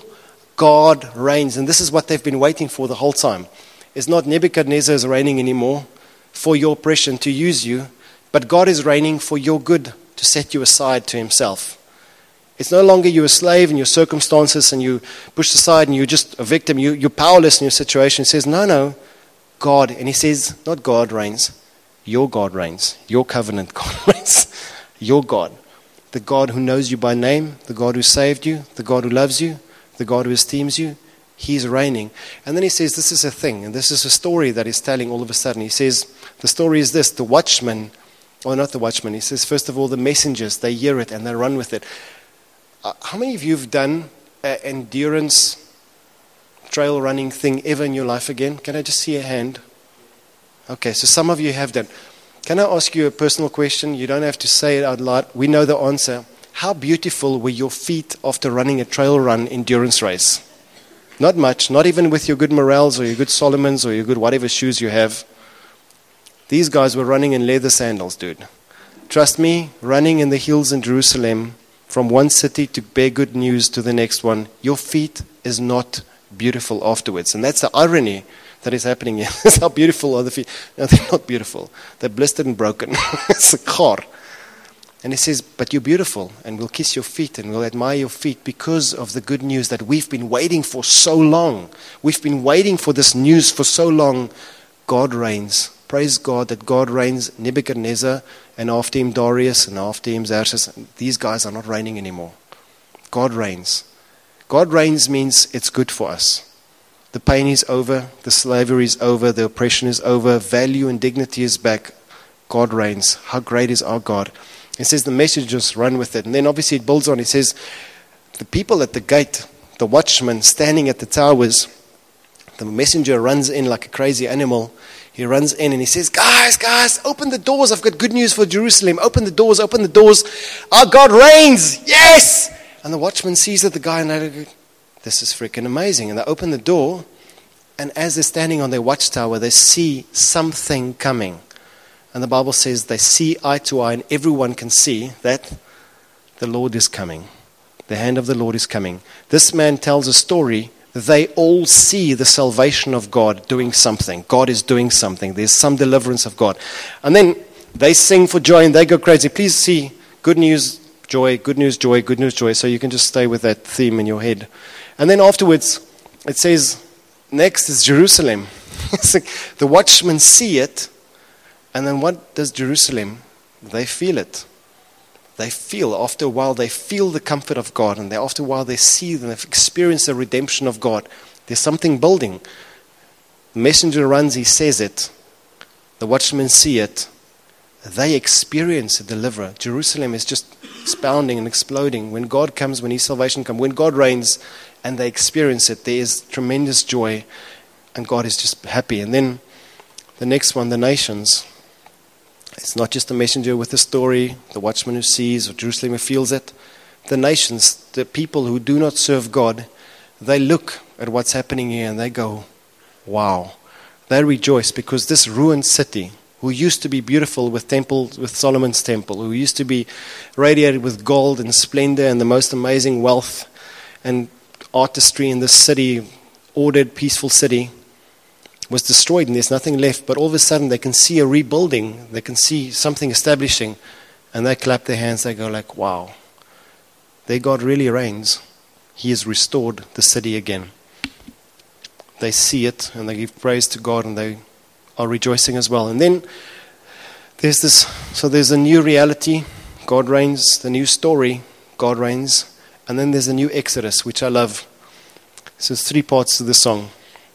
God reigns. And this is what they've been waiting for the whole time. It's not Nebuchadnezzar is reigning anymore for your oppression to use you, but God is reigning for your good, to set you aside to himself. It's no longer you're a slave in your circumstances and you pushed aside and you're just a victim. You, you're powerless in your situation. He says, no, no, God. And he says, not God reigns. Your God reigns. Your covenant God reigns. Your God. The God who knows you by name. The God who saved you. The God who loves you. The God who esteems you. He's reigning. And then he says, this is a thing. And this is a story that he's telling all of a sudden. He says, the story is this. The watchman, or not the watchman. He says, first of all, the messengers, they hear it and they run with it. Uh, how many of you have done an endurance trail running thing ever in your life again? Can I just see a hand? Okay, so some of you have done. Can I ask you a personal question? You don't have to say it out loud. We know the answer. How beautiful were your feet after running a trail run endurance race? Not much, not even with your good Morels or your good Solomons or your good whatever shoes you have. These guys were running in leather sandals, dude. Trust me, running in the hills in Jerusalem from one city to bear good news to the next one, your feet is not beautiful afterwards. And that's the irony that is happening here. That's how beautiful are the feet. No, they're not beautiful. They're blistered and broken. It's a car. And he says, but you're beautiful, and we'll kiss your feet, and we'll admire your feet because of the good news that we've been waiting for so long. We've been waiting for this news for so long. God reigns. Praise God that God reigns. Nebuchadnezzar, and after him Darius, and after him Xerxes. These guys are not reigning anymore. God reigns. God reigns means it's good for us. The pain is over. The slavery is over. The oppression is over. Value and dignity is back. God reigns. How great is our God? It says the messengers run with it. And then obviously it builds on. It says the people at the gate, the watchman standing at the towers, the messenger runs in like a crazy animal. He runs in and he says, guys, guys, open the doors. I've got good news for Jerusalem. Open the doors, open the doors. Our God reigns. Yes. And the watchman sees that the guy, and they go, this is freaking amazing. And they open the door, and as they're standing on their watchtower, they see something coming. And the Bible says they see eye to eye, and everyone can see that the Lord is coming. The hand of the Lord is coming. This man tells a story. They all see the salvation of God doing something. God is doing something. There's some deliverance of God. And then they sing for joy and they go crazy. Please see good news, joy, good news, joy, good news, joy. So you can just stay with that theme in your head. And then afterwards, it says, next is Jerusalem. The watchmen see it. And then what does Jerusalem? They feel it. They feel, after a while, they feel the comfort of God. And they, after a while, they see and they've experienced the redemption of God. There's something building. The messenger runs, he says it. The watchmen see it. They experience a deliverer. Jerusalem is just expounding and exploding. When God comes, when His salvation comes, when God reigns and they experience it, there is tremendous joy and God is just happy. And then the next one, the nations. It's not just the messenger with the story, the watchman who sees, or Jerusalem who feels it. The nations, the people who do not serve God, they look at what's happening here and they go, wow. They rejoice because this ruined city, who used to be beautiful with temple, with Solomon's temple, who used to be radiated with gold and splendor and the most amazing wealth and artistry in this city, ordered, peaceful city, was destroyed and there's nothing left. But all of a sudden they can see a rebuilding, they can see something establishing, and they clap their hands, they go like, wow, their God really reigns. He has restored the city again. They see it and they give praise to God and they are rejoicing as well. And then there's this, so there's a new reality, God reigns, the new story, God reigns, and then there's a new Exodus, which I love. So there's three parts to the song.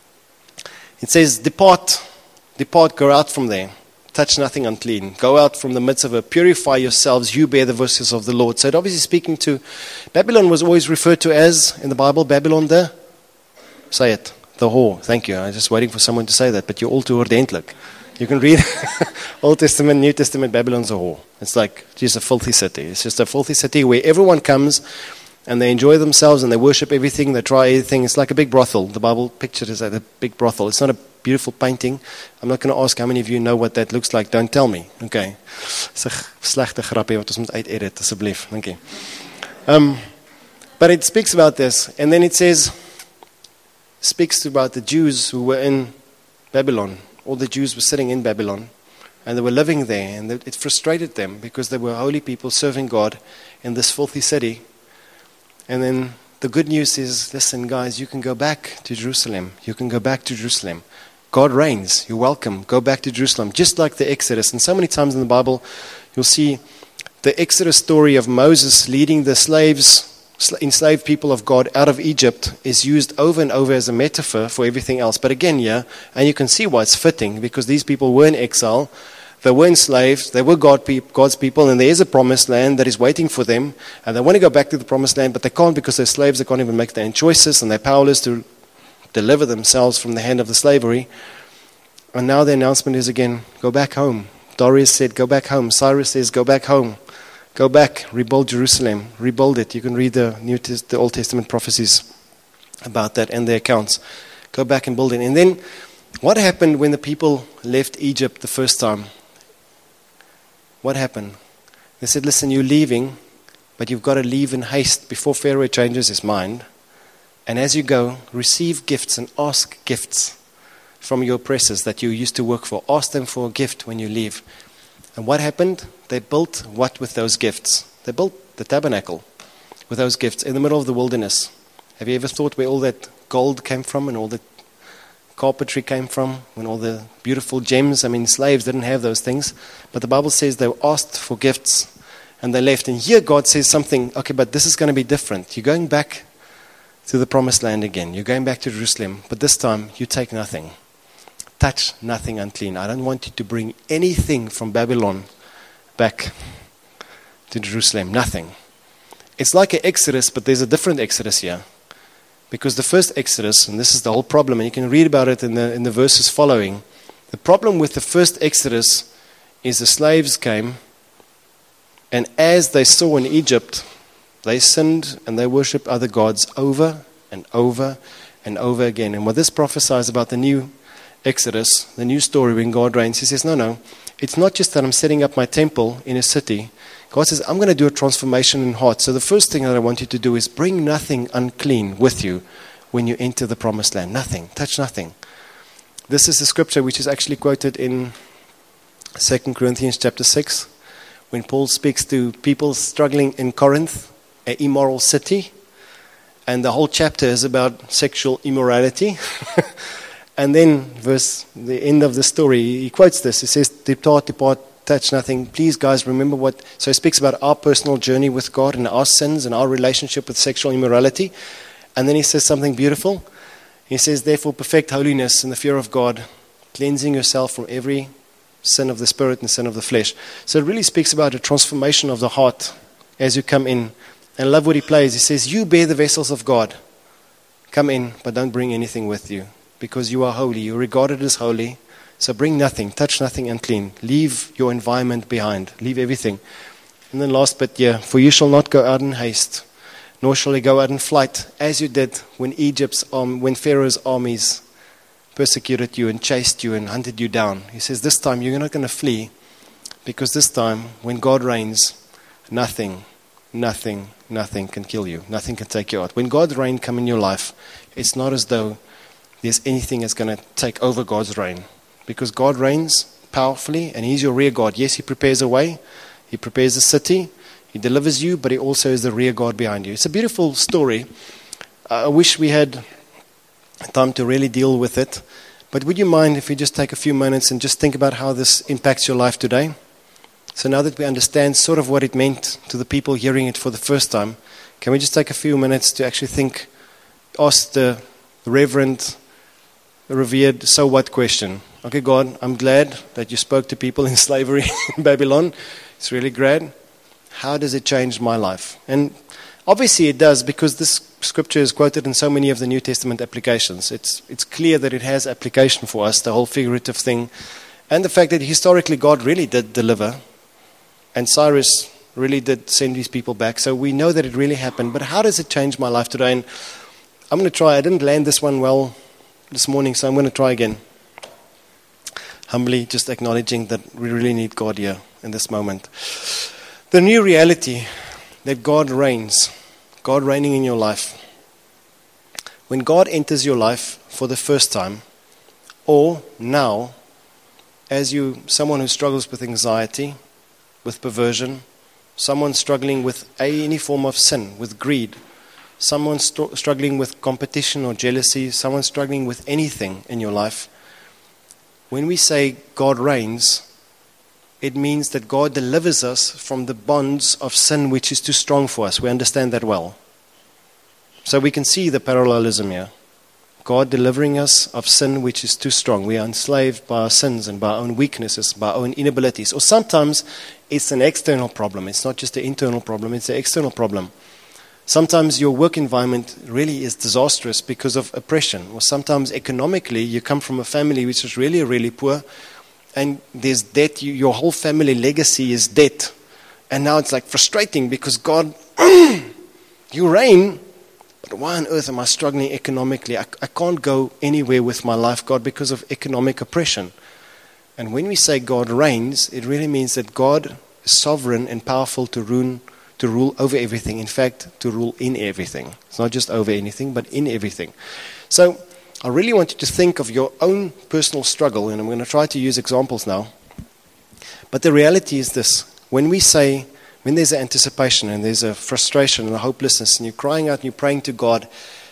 It says, depart, depart, go out from there, touch nothing unclean, go out from the midst of her, purify yourselves, you bear the voices of the Lord. So it obviously speaking to, Babylon was always referred to as, in the Bible, Babylon the, say it, the whore. Thank you. I was just waiting for someone to say that, but you're all too ordentlik. You can read Old Testament, New Testament, Babylon's a whore. It's like, just a filthy city. It's just a filthy city where everyone comes and they enjoy themselves and they worship everything, they try everything. It's like a big brothel. The Bible pictured it as a big brothel. It's not a beautiful painting. I'm not going to ask how many of you know what that looks like. Don't tell me. Okay. It's a slechte grapje wat ons moet uit-edit, asseblief. Thank you. Um, but it speaks about this. And then it says, speaks about the Jews who were in Babylon. All the Jews were sitting in Babylon and they were living there, and it frustrated them because they were holy people serving God in this filthy city. And then the good news is, listen guys, you can go back to Jerusalem. You can go back to Jerusalem. God reigns. You're welcome. Go back to Jerusalem. Just like the Exodus. And so many times in the Bible, you'll see the Exodus story of Moses leading the slaves, enslaved people of God out of Egypt is used over and over as a metaphor for everything else. But again, yeah, and you can see why it's fitting, because these people were in exile, they were enslaved, they were God pe- God's people, and there is a promised land that is waiting for them, and they want to go back to the promised land, but they can't because they're slaves, they can't even make their own choices, and they're powerless to deliver themselves from the hand of the slavery. And now the announcement is again, go back home. Darius said, go back home. Cyrus says, go back home. Go back, rebuild Jerusalem, rebuild it. You can read the New Test- the Old Testament prophecies about that and the accounts. Go back and build it. And then, what happened when the people left Egypt the first time? What happened? They said, listen, you're leaving, but you've got to leave in haste before Pharaoh changes his mind. And as you go, receive gifts and ask gifts from your oppressors that you used to work for. Ask them for a gift when you leave. And what happened? They built what with those gifts? They built the tabernacle with those gifts in the middle of the wilderness. Have you ever thought where all that gold came from and all the carpentry came from and all the beautiful gems? I mean, slaves didn't have those things. But the Bible says they asked for gifts and they left. And here God says something, okay, but this is going to be different. You're going back to the promised land again. You're going back to Jerusalem. But this time, you take nothing. Touch nothing unclean. I don't want you to bring anything from Babylon back to Jerusalem. Nothing. It's like an exodus, but there's a different exodus here. Because the first exodus, and this is the whole problem, and you can read about it in the in the verses following. The problem with the first exodus is the slaves came, and as they saw in Egypt, they sinned and they worshipped other gods over and over and over again. And what this prophesies about the new Exodus, the new story when God reigns, he says, no, no, it's not just that I'm setting up my temple in a city. God says, I'm going to do a transformation in heart. So the first thing that I want you to do is bring nothing unclean with you when you enter the promised land. Nothing. Touch nothing. This is the scripture which is actually quoted in Second Corinthians chapter six, when Paul speaks to people struggling in Corinth, an immoral city. And the whole chapter is about sexual immorality. And then, verse, the end of the story, he quotes this. He says, depart, depart, touch nothing. Please, guys, remember what... So he speaks about our personal journey with God and our sins and our relationship with sexual immorality. And then he says something beautiful. He says, therefore, perfect holiness in the fear of God, cleansing yourself from every sin of the spirit and sin of the flesh. So it really speaks about a transformation of the heart as you come in. And I love what he plays. He says, you bear the vessels of God. Come in, but don't bring anything with you, because you are holy. You're regarded as holy. So bring nothing, touch nothing unclean. Leave your environment behind. Leave everything. And then last bit here, for you shall not go out in haste, nor shall you go out in flight, as you did when Egypt's um, when Pharaoh's armies persecuted you and chased you and hunted you down. He says, this time you're not going to flee, because this time, when God reigns, nothing, nothing, nothing can kill you. Nothing can take you out. When God's reign come in your life, it's not as though there's anything that's going to take over God's reign, because God reigns powerfully, and He's your rear guard. Yes, He prepares a way. He prepares a city. He delivers you, but He also is the rear guard behind you. It's a beautiful story. I wish we had time to really deal with it. But would you mind if we just take a few minutes and just think about how this impacts your life today? So now that we understand sort of what it meant to the people hearing it for the first time, can we just take a few minutes to actually think, ask the reverend, revered, so what question? Okay, God, I'm glad that you spoke to people in slavery in Babylon. It's really great. How does it change my life? And obviously it does, because this scripture is quoted in so many of the New Testament applications. It's it's clear that it has application for us, the whole figurative thing. And the fact that historically God really did deliver. And Cyrus really did send these people back. So we know that it really happened. But how does it change my life today? And I'm going to try. I didn't land this one well this morning, so I'm going to try again. Humbly just acknowledging that we really need God here in this moment. The new reality that God reigns, God reigning in your life. When God enters your life for the first time, or now, as you, someone who struggles with anxiety, with perversion, someone struggling with any form of sin, with greed, someone st- struggling with competition or jealousy, someone struggling with anything in your life, when we say God reigns, it means that God delivers us from the bonds of sin which is too strong for us. We understand that well. So we can see the parallelism here. God delivering us of sin which is too strong. We are enslaved by our sins and by our own weaknesses, by our own inabilities. Or sometimes it's an external problem. It's not just an internal problem, it's an external problem. Sometimes your work environment really is disastrous because of oppression. Or sometimes economically you come from a family which is really, really poor, and there's debt. You, your whole family legacy is debt. And now it's like frustrating because God, you reign, but why on earth am I struggling economically? I, I can't go anywhere with my life, God, because of economic oppression. And when we say God reigns, it really means that God is sovereign and powerful to rule, to rule over everything. In fact, to rule in everything. It's not just over anything, but in everything. So I really want you to think of your own personal struggle, and I'm going to try to use examples now. But the reality is this. When we say, when there's an anticipation and there's a frustration and a hopelessness, and you're crying out and you're praying to God,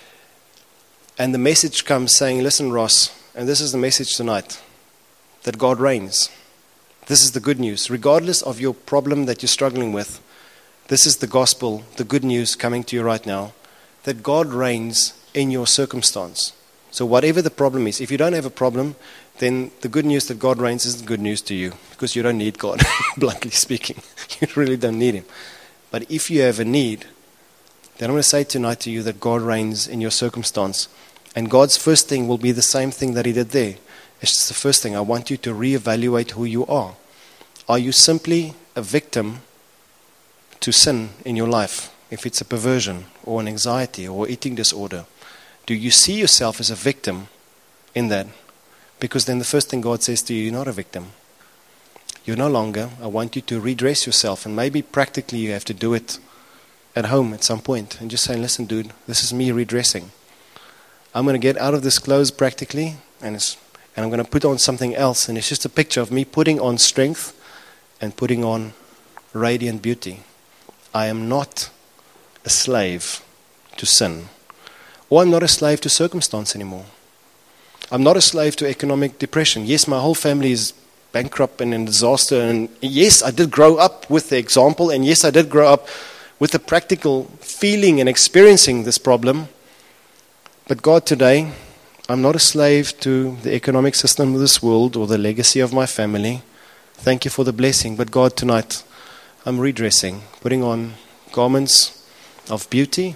and the message comes saying, listen, Ross, and this is the message tonight, that God reigns. This is the good news. Regardless of your problem that you're struggling with, this is the gospel, the good news coming to you right now, that God reigns in your circumstance. So whatever the problem is, if you don't have a problem, then the good news that God reigns isn't good news to you, because you don't need God, bluntly speaking. You really don't need Him. But if you have a need, then I'm going to say tonight to you that God reigns in your circumstance. And God's first thing will be the same thing that He did there. It's just the first thing. I want you to reevaluate who you are. Are you simply a victim to sin in your life? If it's a perversion or an anxiety or eating disorder, do you see yourself as a victim in that? Because then the first thing God says to you, you're not a victim. You're no longer. I want you to redress yourself. And maybe practically you have to do it at home at some point. And just say, listen, dude, this is me redressing. I'm going to get out of this clothes practically. And, it's, and I'm going to put on something else. And it's just a picture of me putting on strength and putting on radiant beauty. I am not a slave to sin. Or I'm not a slave to circumstance anymore. I'm not a slave to economic depression. Yes, my whole family is bankrupt and in disaster. And yes, I did grow up with the example. And yes, I did grow up with the practical feeling and experiencing this problem. But God today I'm not a slave to the economic system of this world or the legacy of my family. Thank you for the blessing. But God, tonight, I'm redressing, putting on garments of beauty,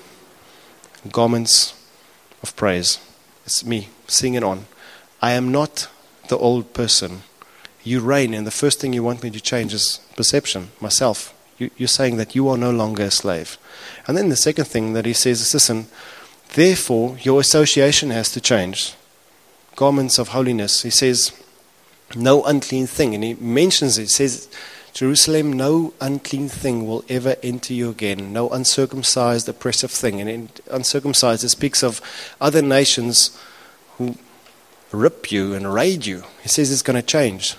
garments of praise. It's me singing on. I am not the old person. You reign, and the first thing you want me to change is perception, myself. You, you're saying that you are no longer a slave. And then the second thing that he says is, listen, therefore your association has to change. Garments of holiness. He says, no unclean thing. And he mentions it. He says, Jerusalem, no unclean thing will ever enter you again. No uncircumcised, oppressive thing. And in uncircumcised, it speaks of other nations who rip you and raid you. He says it's going to change.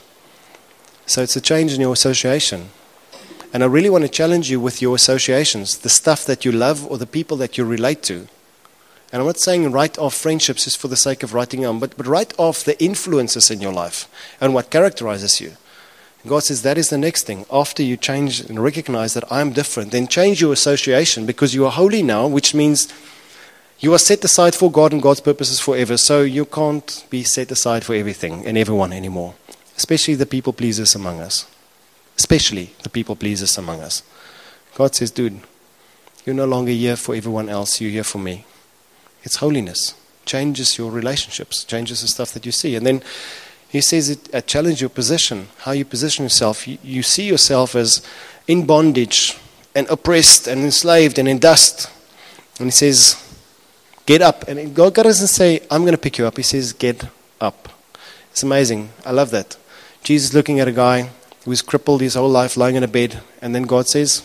So it's a change in your association. And I really want to challenge you with your associations, the stuff that you love or the people that you relate to. And I'm not saying write off friendships just for the sake of writing them, but, but write off the influences in your life and what characterizes you. And God says that is the next thing. After you change and recognize that I'm different, then change your association, because you are holy now, which means you are set aside for God and God's purposes forever. So you can't be set aside for everything and everyone anymore. Especially the people pleasers among us. Especially the people pleasers among us. God says, dude, you're no longer here for everyone else. You're here for me. It's holiness. Changes your relationships. Changes the stuff that you see. And then he says it uh, challenge your position. How you position yourself. You, you see yourself as in bondage and oppressed and enslaved and in dust. And he says, get up. And God doesn't say, I'm going to pick you up. He says, get up. It's amazing. I love that. Jesus looking at a guy who was crippled his whole life, lying in a bed. And then God says,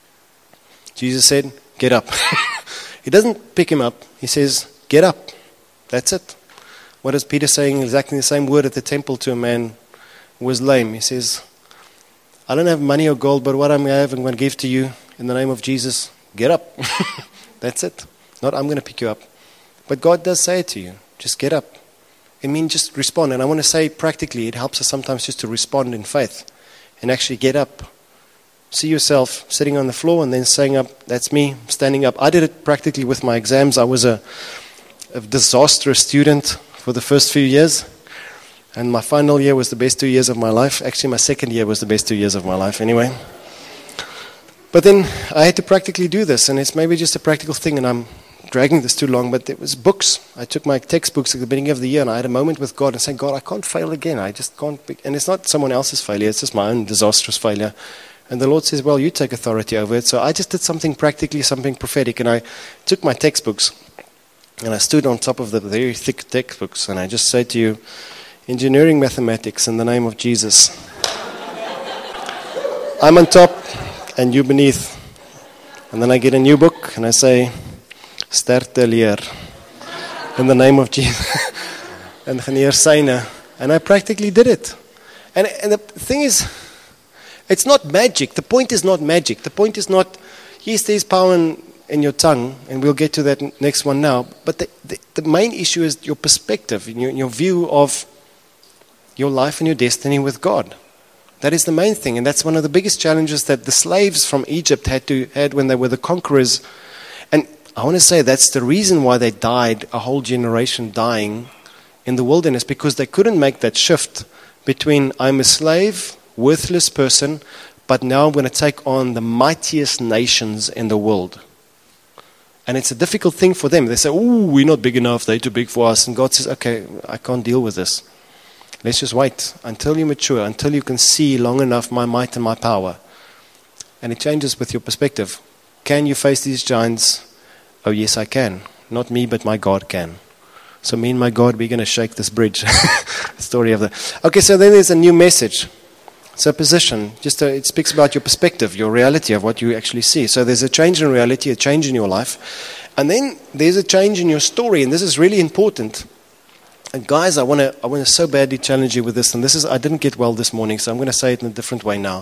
Jesus said, get up. He doesn't pick him up. He says, get up. That's it. What is Peter saying? Exactly the same word at the temple to a man who was lame. He says, I don't have money or gold, but what I'm going to have, I'm going to give to you in the name of Jesus. Get up. That's it. Not I'm going to pick you up. But God does say it to you. Just get up. It means just respond. And I want to say practically, it helps us sometimes just to respond in faith and actually get up. See yourself sitting on the floor and then saying up, that's me, standing up. I did it practically with my exams. I was a, a disastrous student for the first few years. And my final year was the best two years of my life. Actually, my second year was the best two years of my life anyway. But then I had to practically do this. And it's maybe just a practical thing, and I'm dragging this too long, but it was books. I took my textbooks at the beginning of the year, and I had a moment with God and saying, God, I can't fail again. I just can't. Be. And it's not someone else's failure. It's just my own disastrous failure. And the Lord says, well, you take authority over it. So I just did something practically, something prophetic. And I took my textbooks, and I stood on top of the very thick textbooks, and I just said to you, engineering mathematics in the name of Jesus. I'm on top, and you beneath. And then I get a new book, and I say, Sterte leer in the name of Jesus. And geneer syne. And I practically did it. And, and the thing is, it's not magic. The point is not magic. The point is not, yes, there's power in, in your tongue, and we'll get to that next one now. But the, the, the main issue is your perspective, your, your view of your life and your destiny with God. That is the main thing, and that's one of the biggest challenges that the slaves from Egypt had to had when they were the conquerors. And I want to say that's the reason why they died, a whole generation dying in the wilderness, because they couldn't make that shift between I'm a slave, worthless person, but now I'm going to take on the mightiest nations in the world. And it's a difficult thing for them. They say, oh, we're not big enough, they're too big for us. And God says, okay, I can't deal with this. Let's just wait until you mature, until you can see long enough my might and my power. And it changes with your perspective. Can you face these giants? Oh, yes, I can. Not me, but my God can. So me and my God, we're going to shake this bridge. Story of the... Okay, so then there's a new message. So position, just a, it speaks about your perspective, your reality of what you actually see. So there's a change in reality, a change in your life. And then there's a change in your story, and this is really important. And guys, I want to I want to so badly challenge you with this. And this is I didn't get well this morning, so I'm going to say it in a different way now.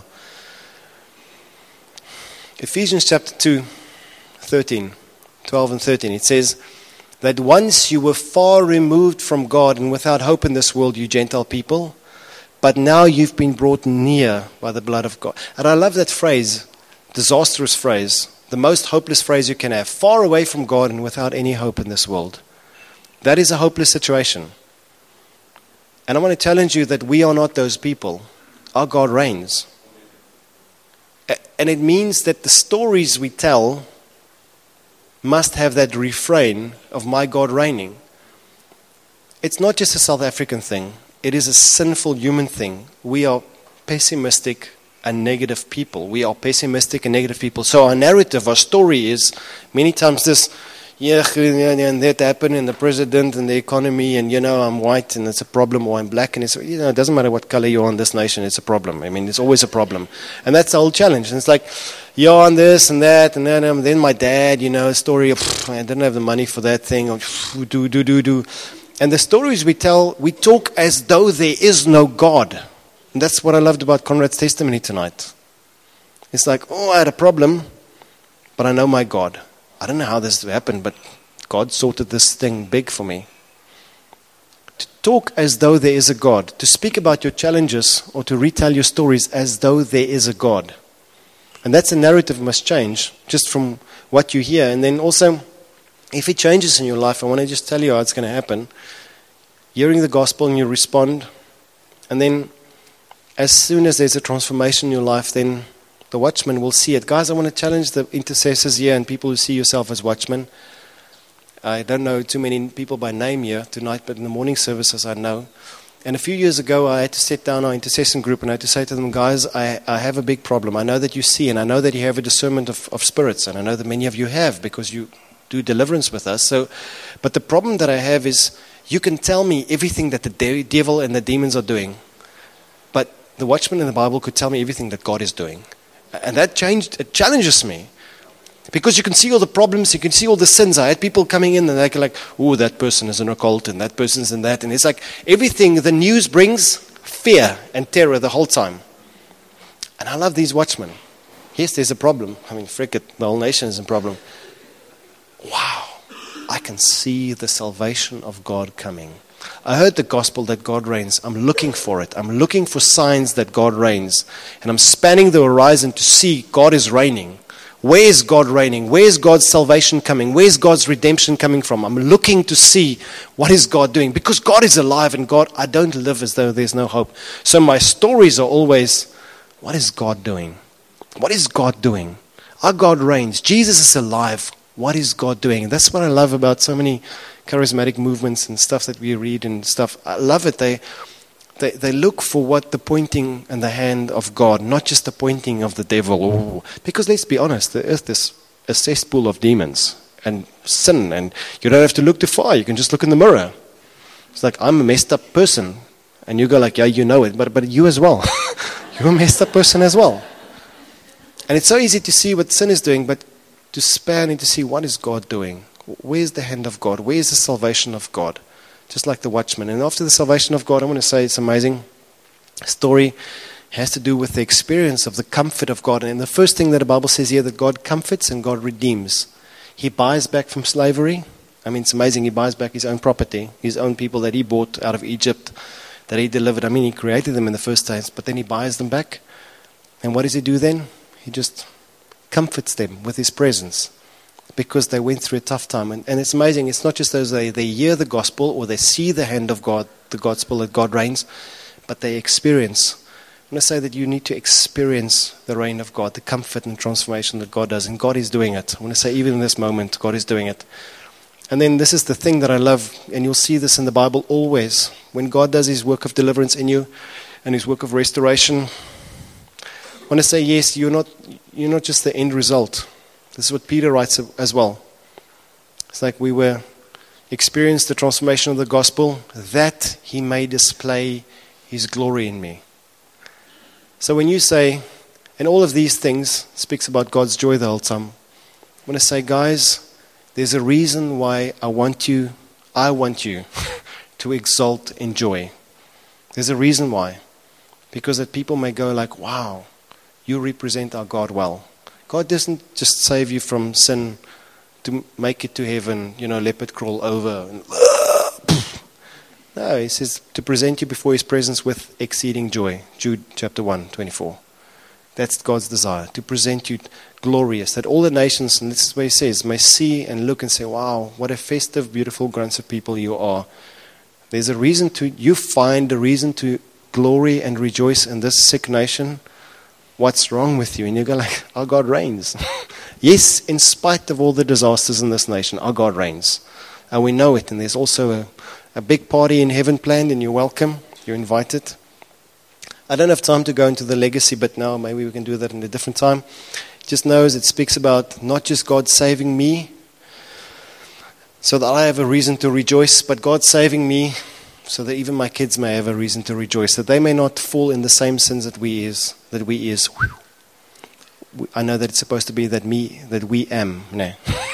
Ephesians chapter two, thirteen, twelve and thirteen. It says that once you were far removed from God and without hope in this world, you Gentile people, but now you've been brought near by the blood of God. And I love that phrase, disastrous phrase, the most hopeless phrase you can have. Far away from God and without any hope in this world. That is a hopeless situation. And I want to challenge you that we are not those people. Our God reigns. And it means that the stories we tell must have that refrain of my God reigning. It's not just a South African thing. It is a sinful human thing. We are pessimistic and negative people. We are pessimistic and negative people. So our narrative, our story is many times this, yeah, and that happened, and the president and the economy, and you know, I'm white and it's a problem, or I'm black and it's, you know, it doesn't matter what color you're on this nation, it's a problem. I mean, it's always a problem. And that's the whole challenge. And it's like, you're on this and that, and then, um, then my dad, you know, a story of, I didn't have the money for that thing, or do, do, do, do. And the stories we tell, we talk as though there is no God. And that's what I loved about Conrad's testimony tonight. It's like, oh, I had a problem, but I know my God. I don't know how this happened, but God sorted this thing big for me. To talk as though there is a God. To speak about your challenges or to retell your stories as though there is a God. And that's a narrative must change just from what you hear. And then also, if it changes in your life, I want to just tell you how it's going to happen. Hearing the gospel and you respond. And then as soon as there's a transformation in your life, then the watchman will see it. Guys, I want to challenge the intercessors here and people who see yourself as watchmen. I don't know too many people by name here tonight, but in the morning services I know. And a few years ago I had to sit down our intercession group and I had to say to them, guys, I, I have a big problem. I know that you see and I know that you have a discernment of, of spirits, and I know that many of you have because you do deliverance with us. So, but the problem that I have is you can tell me everything that the de- devil and the demons are doing, but the watchman in the Bible could tell me everything that God is doing. And that changed, it challenges me. Because you can see all the problems, you can see all the sins. I had people coming in and they're like, oh, that person is an occult and that person's in that. And it's like everything the news brings, fear and terror the whole time. And I love these watchmen. Yes, there's a problem. I mean, frick it, the whole nation is a problem. Wow, I can see the salvation of God coming. I heard the gospel that God reigns. I'm looking for it. I'm looking for signs that God reigns. And I'm spanning the horizon to see God is reigning. Where is God reigning? Where is God's salvation coming? Where is God's redemption coming from? I'm looking to see what is God doing. Because God is alive and God, I don't live as though there's no hope. So my stories are always, what is God doing? What is God doing? Our God reigns. Jesus is alive. What is God doing? And that's what I love about so many charismatic movements and stuff that we read and stuff. I love it. They, they they look for what the pointing and the hand of God, not just the pointing of the devil. Ooh. Because let's be honest, the earth is a cesspool of demons and sin, and you don't have to look too far. You can just look in the mirror. It's like, I'm a messed up person. And you go like, yeah, you know it, but, but you as well. You're a messed up person as well. And it's so easy to see what sin is doing, but to span and to see what is God doing. Where's the hand of God? Where's the salvation of God? Just like the watchman. And after the salvation of God, I want to say it's amazing. Story has to do with the experience of the comfort of God. And the first thing that the Bible says here, that God comforts and God redeems. He buys back from slavery. I mean, it's amazing. He buys back his own property, his own people that he bought out of Egypt, that he delivered. I mean, he created them in the first place, but then he buys them back. And what does he do then? He just comforts them with his presence, because they went through a tough time. And, and it's amazing. It's not just those they, they hear the gospel or they see the hand of God, the gospel that God reigns, but they experience. I'm going to say that you need to experience the reign of God, the comfort and transformation that God does. And God is doing it. I want to say even in this moment, God is doing it. And then this is the thing that I love, and you'll see this in the Bible always. When God does his work of deliverance in you and his work of restoration, I want to say, yes, you're not, you're not just the end result. This is what Peter writes as well. It's like we were experienced the transformation of the gospel, that he may display his glory in me. So when you say, and all of these things speaks about God's joy the whole time, I want to say, guys, there's a reason why I want you, I want you to exalt in joy. There's a reason why. Because that people may go like, wow, you represent our God well. God doesn't just save you from sin to make it to heaven, you know, leopard crawl over. And, no, he says to present you before his presence with exceeding joy. Jude chapter one, twenty-four. That's God's desire, to present you glorious, that all the nations, and this is where he says, may see and look and say, wow, what a festive, beautiful bunch of people you are. There's a reason to, you find a reason to glory and rejoice in this sick nation. What's wrong with you? And you go like, our God reigns. Yes, in spite of all the disasters in this nation, our God reigns. And we know it. And there's also a, a big party in heaven planned, and you're welcome. You're invited. I don't have time to go into the legacy bit now. Maybe we can do that in a different time. Just knows it speaks about not just God saving me so that I have a reason to rejoice, but God saving me so that even my kids may have a reason to rejoice, that they may not fall in the same sins that we is, that we is. I know that it's supposed to be that me, that we am, no.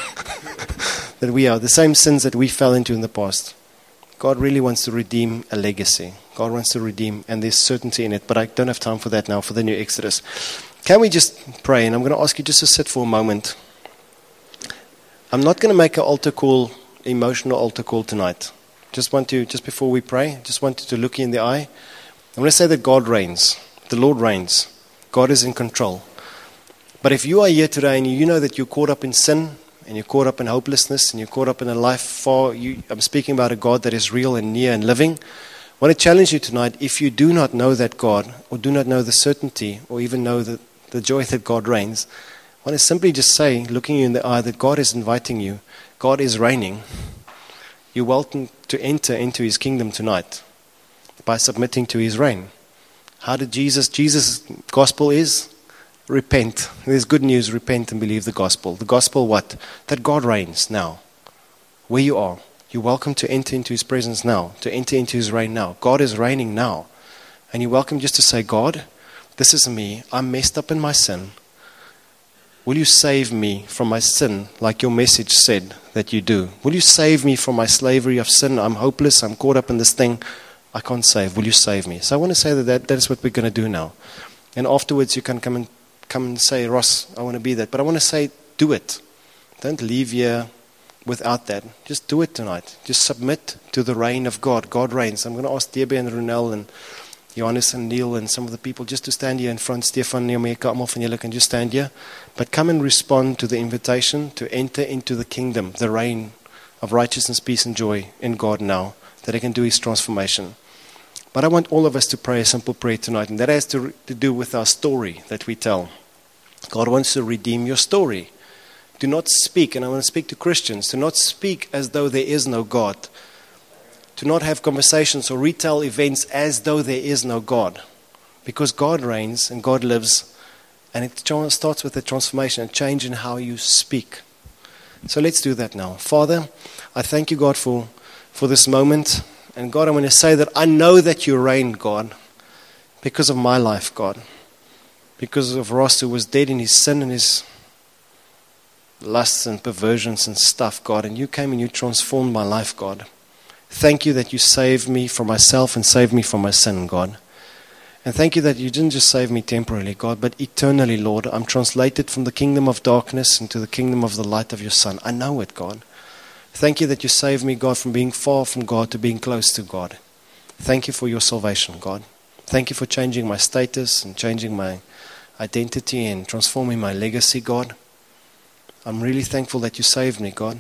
That we are, the same sins that we fell into in the past. God really wants to redeem a legacy. God wants to redeem, and there's certainty in it, but I don't have time for that now, for the new Exodus. Can we just pray? And I'm going to ask you just to sit for a moment. I'm not going to make an altar call, emotional altar call tonight. Just want to, just before we pray, just want you to look you in the eye. I'm going to say that God reigns. The Lord reigns. God is in control. But if you are here today and you know that you're caught up in sin, and you're caught up in hopelessness, and you're caught up in a life far, you, I'm speaking about a God that is real and near and living. I want to challenge you tonight, if you do not know that God, or do not know the certainty, or even know the, the joy that God reigns, I want to simply just say, looking you in the eye, that God is inviting you. God is reigning. You're welcome to enter into his kingdom tonight by submitting to his reign. How did Jesus, Jesus' gospel is? Repent. There's good news, repent and believe the gospel. The gospel what? That God reigns now. Where you are. You're welcome to enter into his presence now, to enter into his reign now. God is reigning now. And you're welcome just to say, God, this is me. I'm messed up in my sin. Will you save me from my sin like your message said that you do? Will you save me from my slavery of sin? I'm hopeless. I'm caught up in this thing I can't save. Will you save me? So I want to say that that, that is what we're going to do now. And afterwards you can come and come and say, Ross, I want to be that. But I want to say, do it. Don't leave here without that. Just do it tonight. Just submit to the reign of God. God reigns. I'm going to ask Debbie and Runel and Johannes and Neil and some of the people just to stand here in front. Stefan, Neomeka, allemaal van julle can just stand here. But come and respond to the invitation to enter into the kingdom, the reign of righteousness, peace and joy in God now, that he can do his transformation. But I want all of us to pray a simple prayer tonight, and that has to, to do with our story that we tell. God wants to redeem your story. Do not speak, and I want to speak to Christians, do not speak as though there is no God. Do not have conversations or retell events as though there is no God. Because God reigns and God lives, and it starts with a transformation, a change in how you speak. So let's do that now. Father, I thank you, God, for, for this moment. And God, I want to say that I know that you reign, God, because of my life, God. Because of Ross, who was dead in his sin and his lusts and perversions and stuff, God. And you came and you transformed my life, God. Thank you that you saved me from myself and saved me from my sin, God. And thank you that you didn't just save me temporarily, God, but eternally, Lord. I'm translated from the kingdom of darkness into the kingdom of the light of your Son. I know it, God. Thank you that you saved me, God, from being far from God to being close to God. Thank you for your salvation, God. Thank you for changing my status and changing my identity and transforming my legacy, God. I'm really thankful that you saved me, God.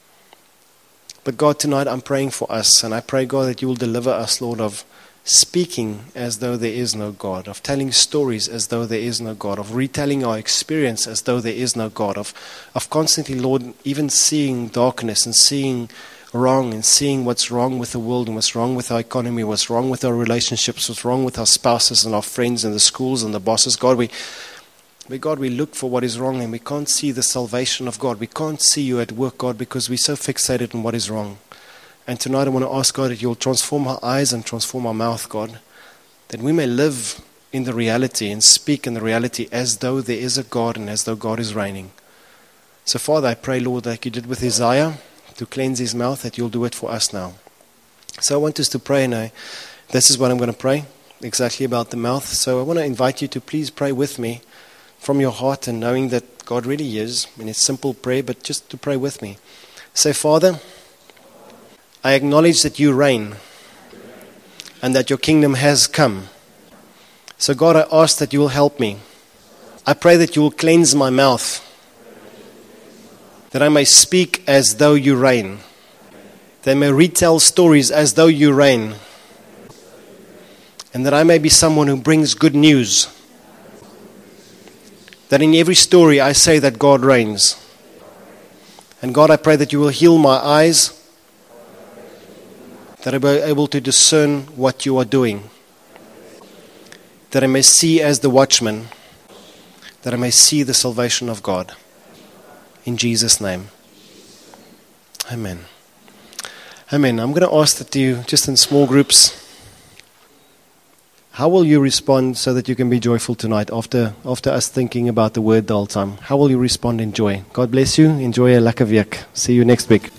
But God, tonight I'm praying for us, and I pray, God, that you will deliver us, Lord, of speaking as though there is no God, of telling stories as though there is no God, of retelling our experience as though there is no God, of, of constantly, Lord, even seeing darkness and seeing wrong and seeing what's wrong with the world and what's wrong with our economy, what's wrong with our relationships, what's wrong with our spouses and our friends and the schools and the bosses. God, we, we, God, we look for what is wrong and we can't see the salvation of God. We can't see you at work, God, because we're so fixated on what is wrong. And tonight I want to ask, God, that you'll transform our eyes and transform our mouth, God, that we may live in the reality and speak in the reality as though there is a God and as though God is reigning. So, Father, I pray, Lord, like you did with Isaiah, to cleanse his mouth, that you'll do it for us now. So I want us to pray now. This is what I'm going to pray, exactly about the mouth. So I want to invite you to please pray with me from your heart and knowing that God really is, in a simple prayer, but just to pray with me. Say, Father, I acknowledge that you reign and that your kingdom has come. So God, I ask that you will help me I pray that you will cleanse my mouth, that I may speak as though you reign, that I may retell stories as though you reign, and that I may be someone who brings good news, that in every story I say that God reigns. And God, I pray that you will heal my eyes, that I be able to discern what you are doing, that I may see as the watchman, that I may see the salvation of God. In Jesus' name. Amen. Amen. I'm going to ask that you, just in small groups, how will you respond so that you can be joyful tonight after after us thinking about the word the whole time? How will you respond in joy? God bless you. Enjoy a lekker week. See you next week.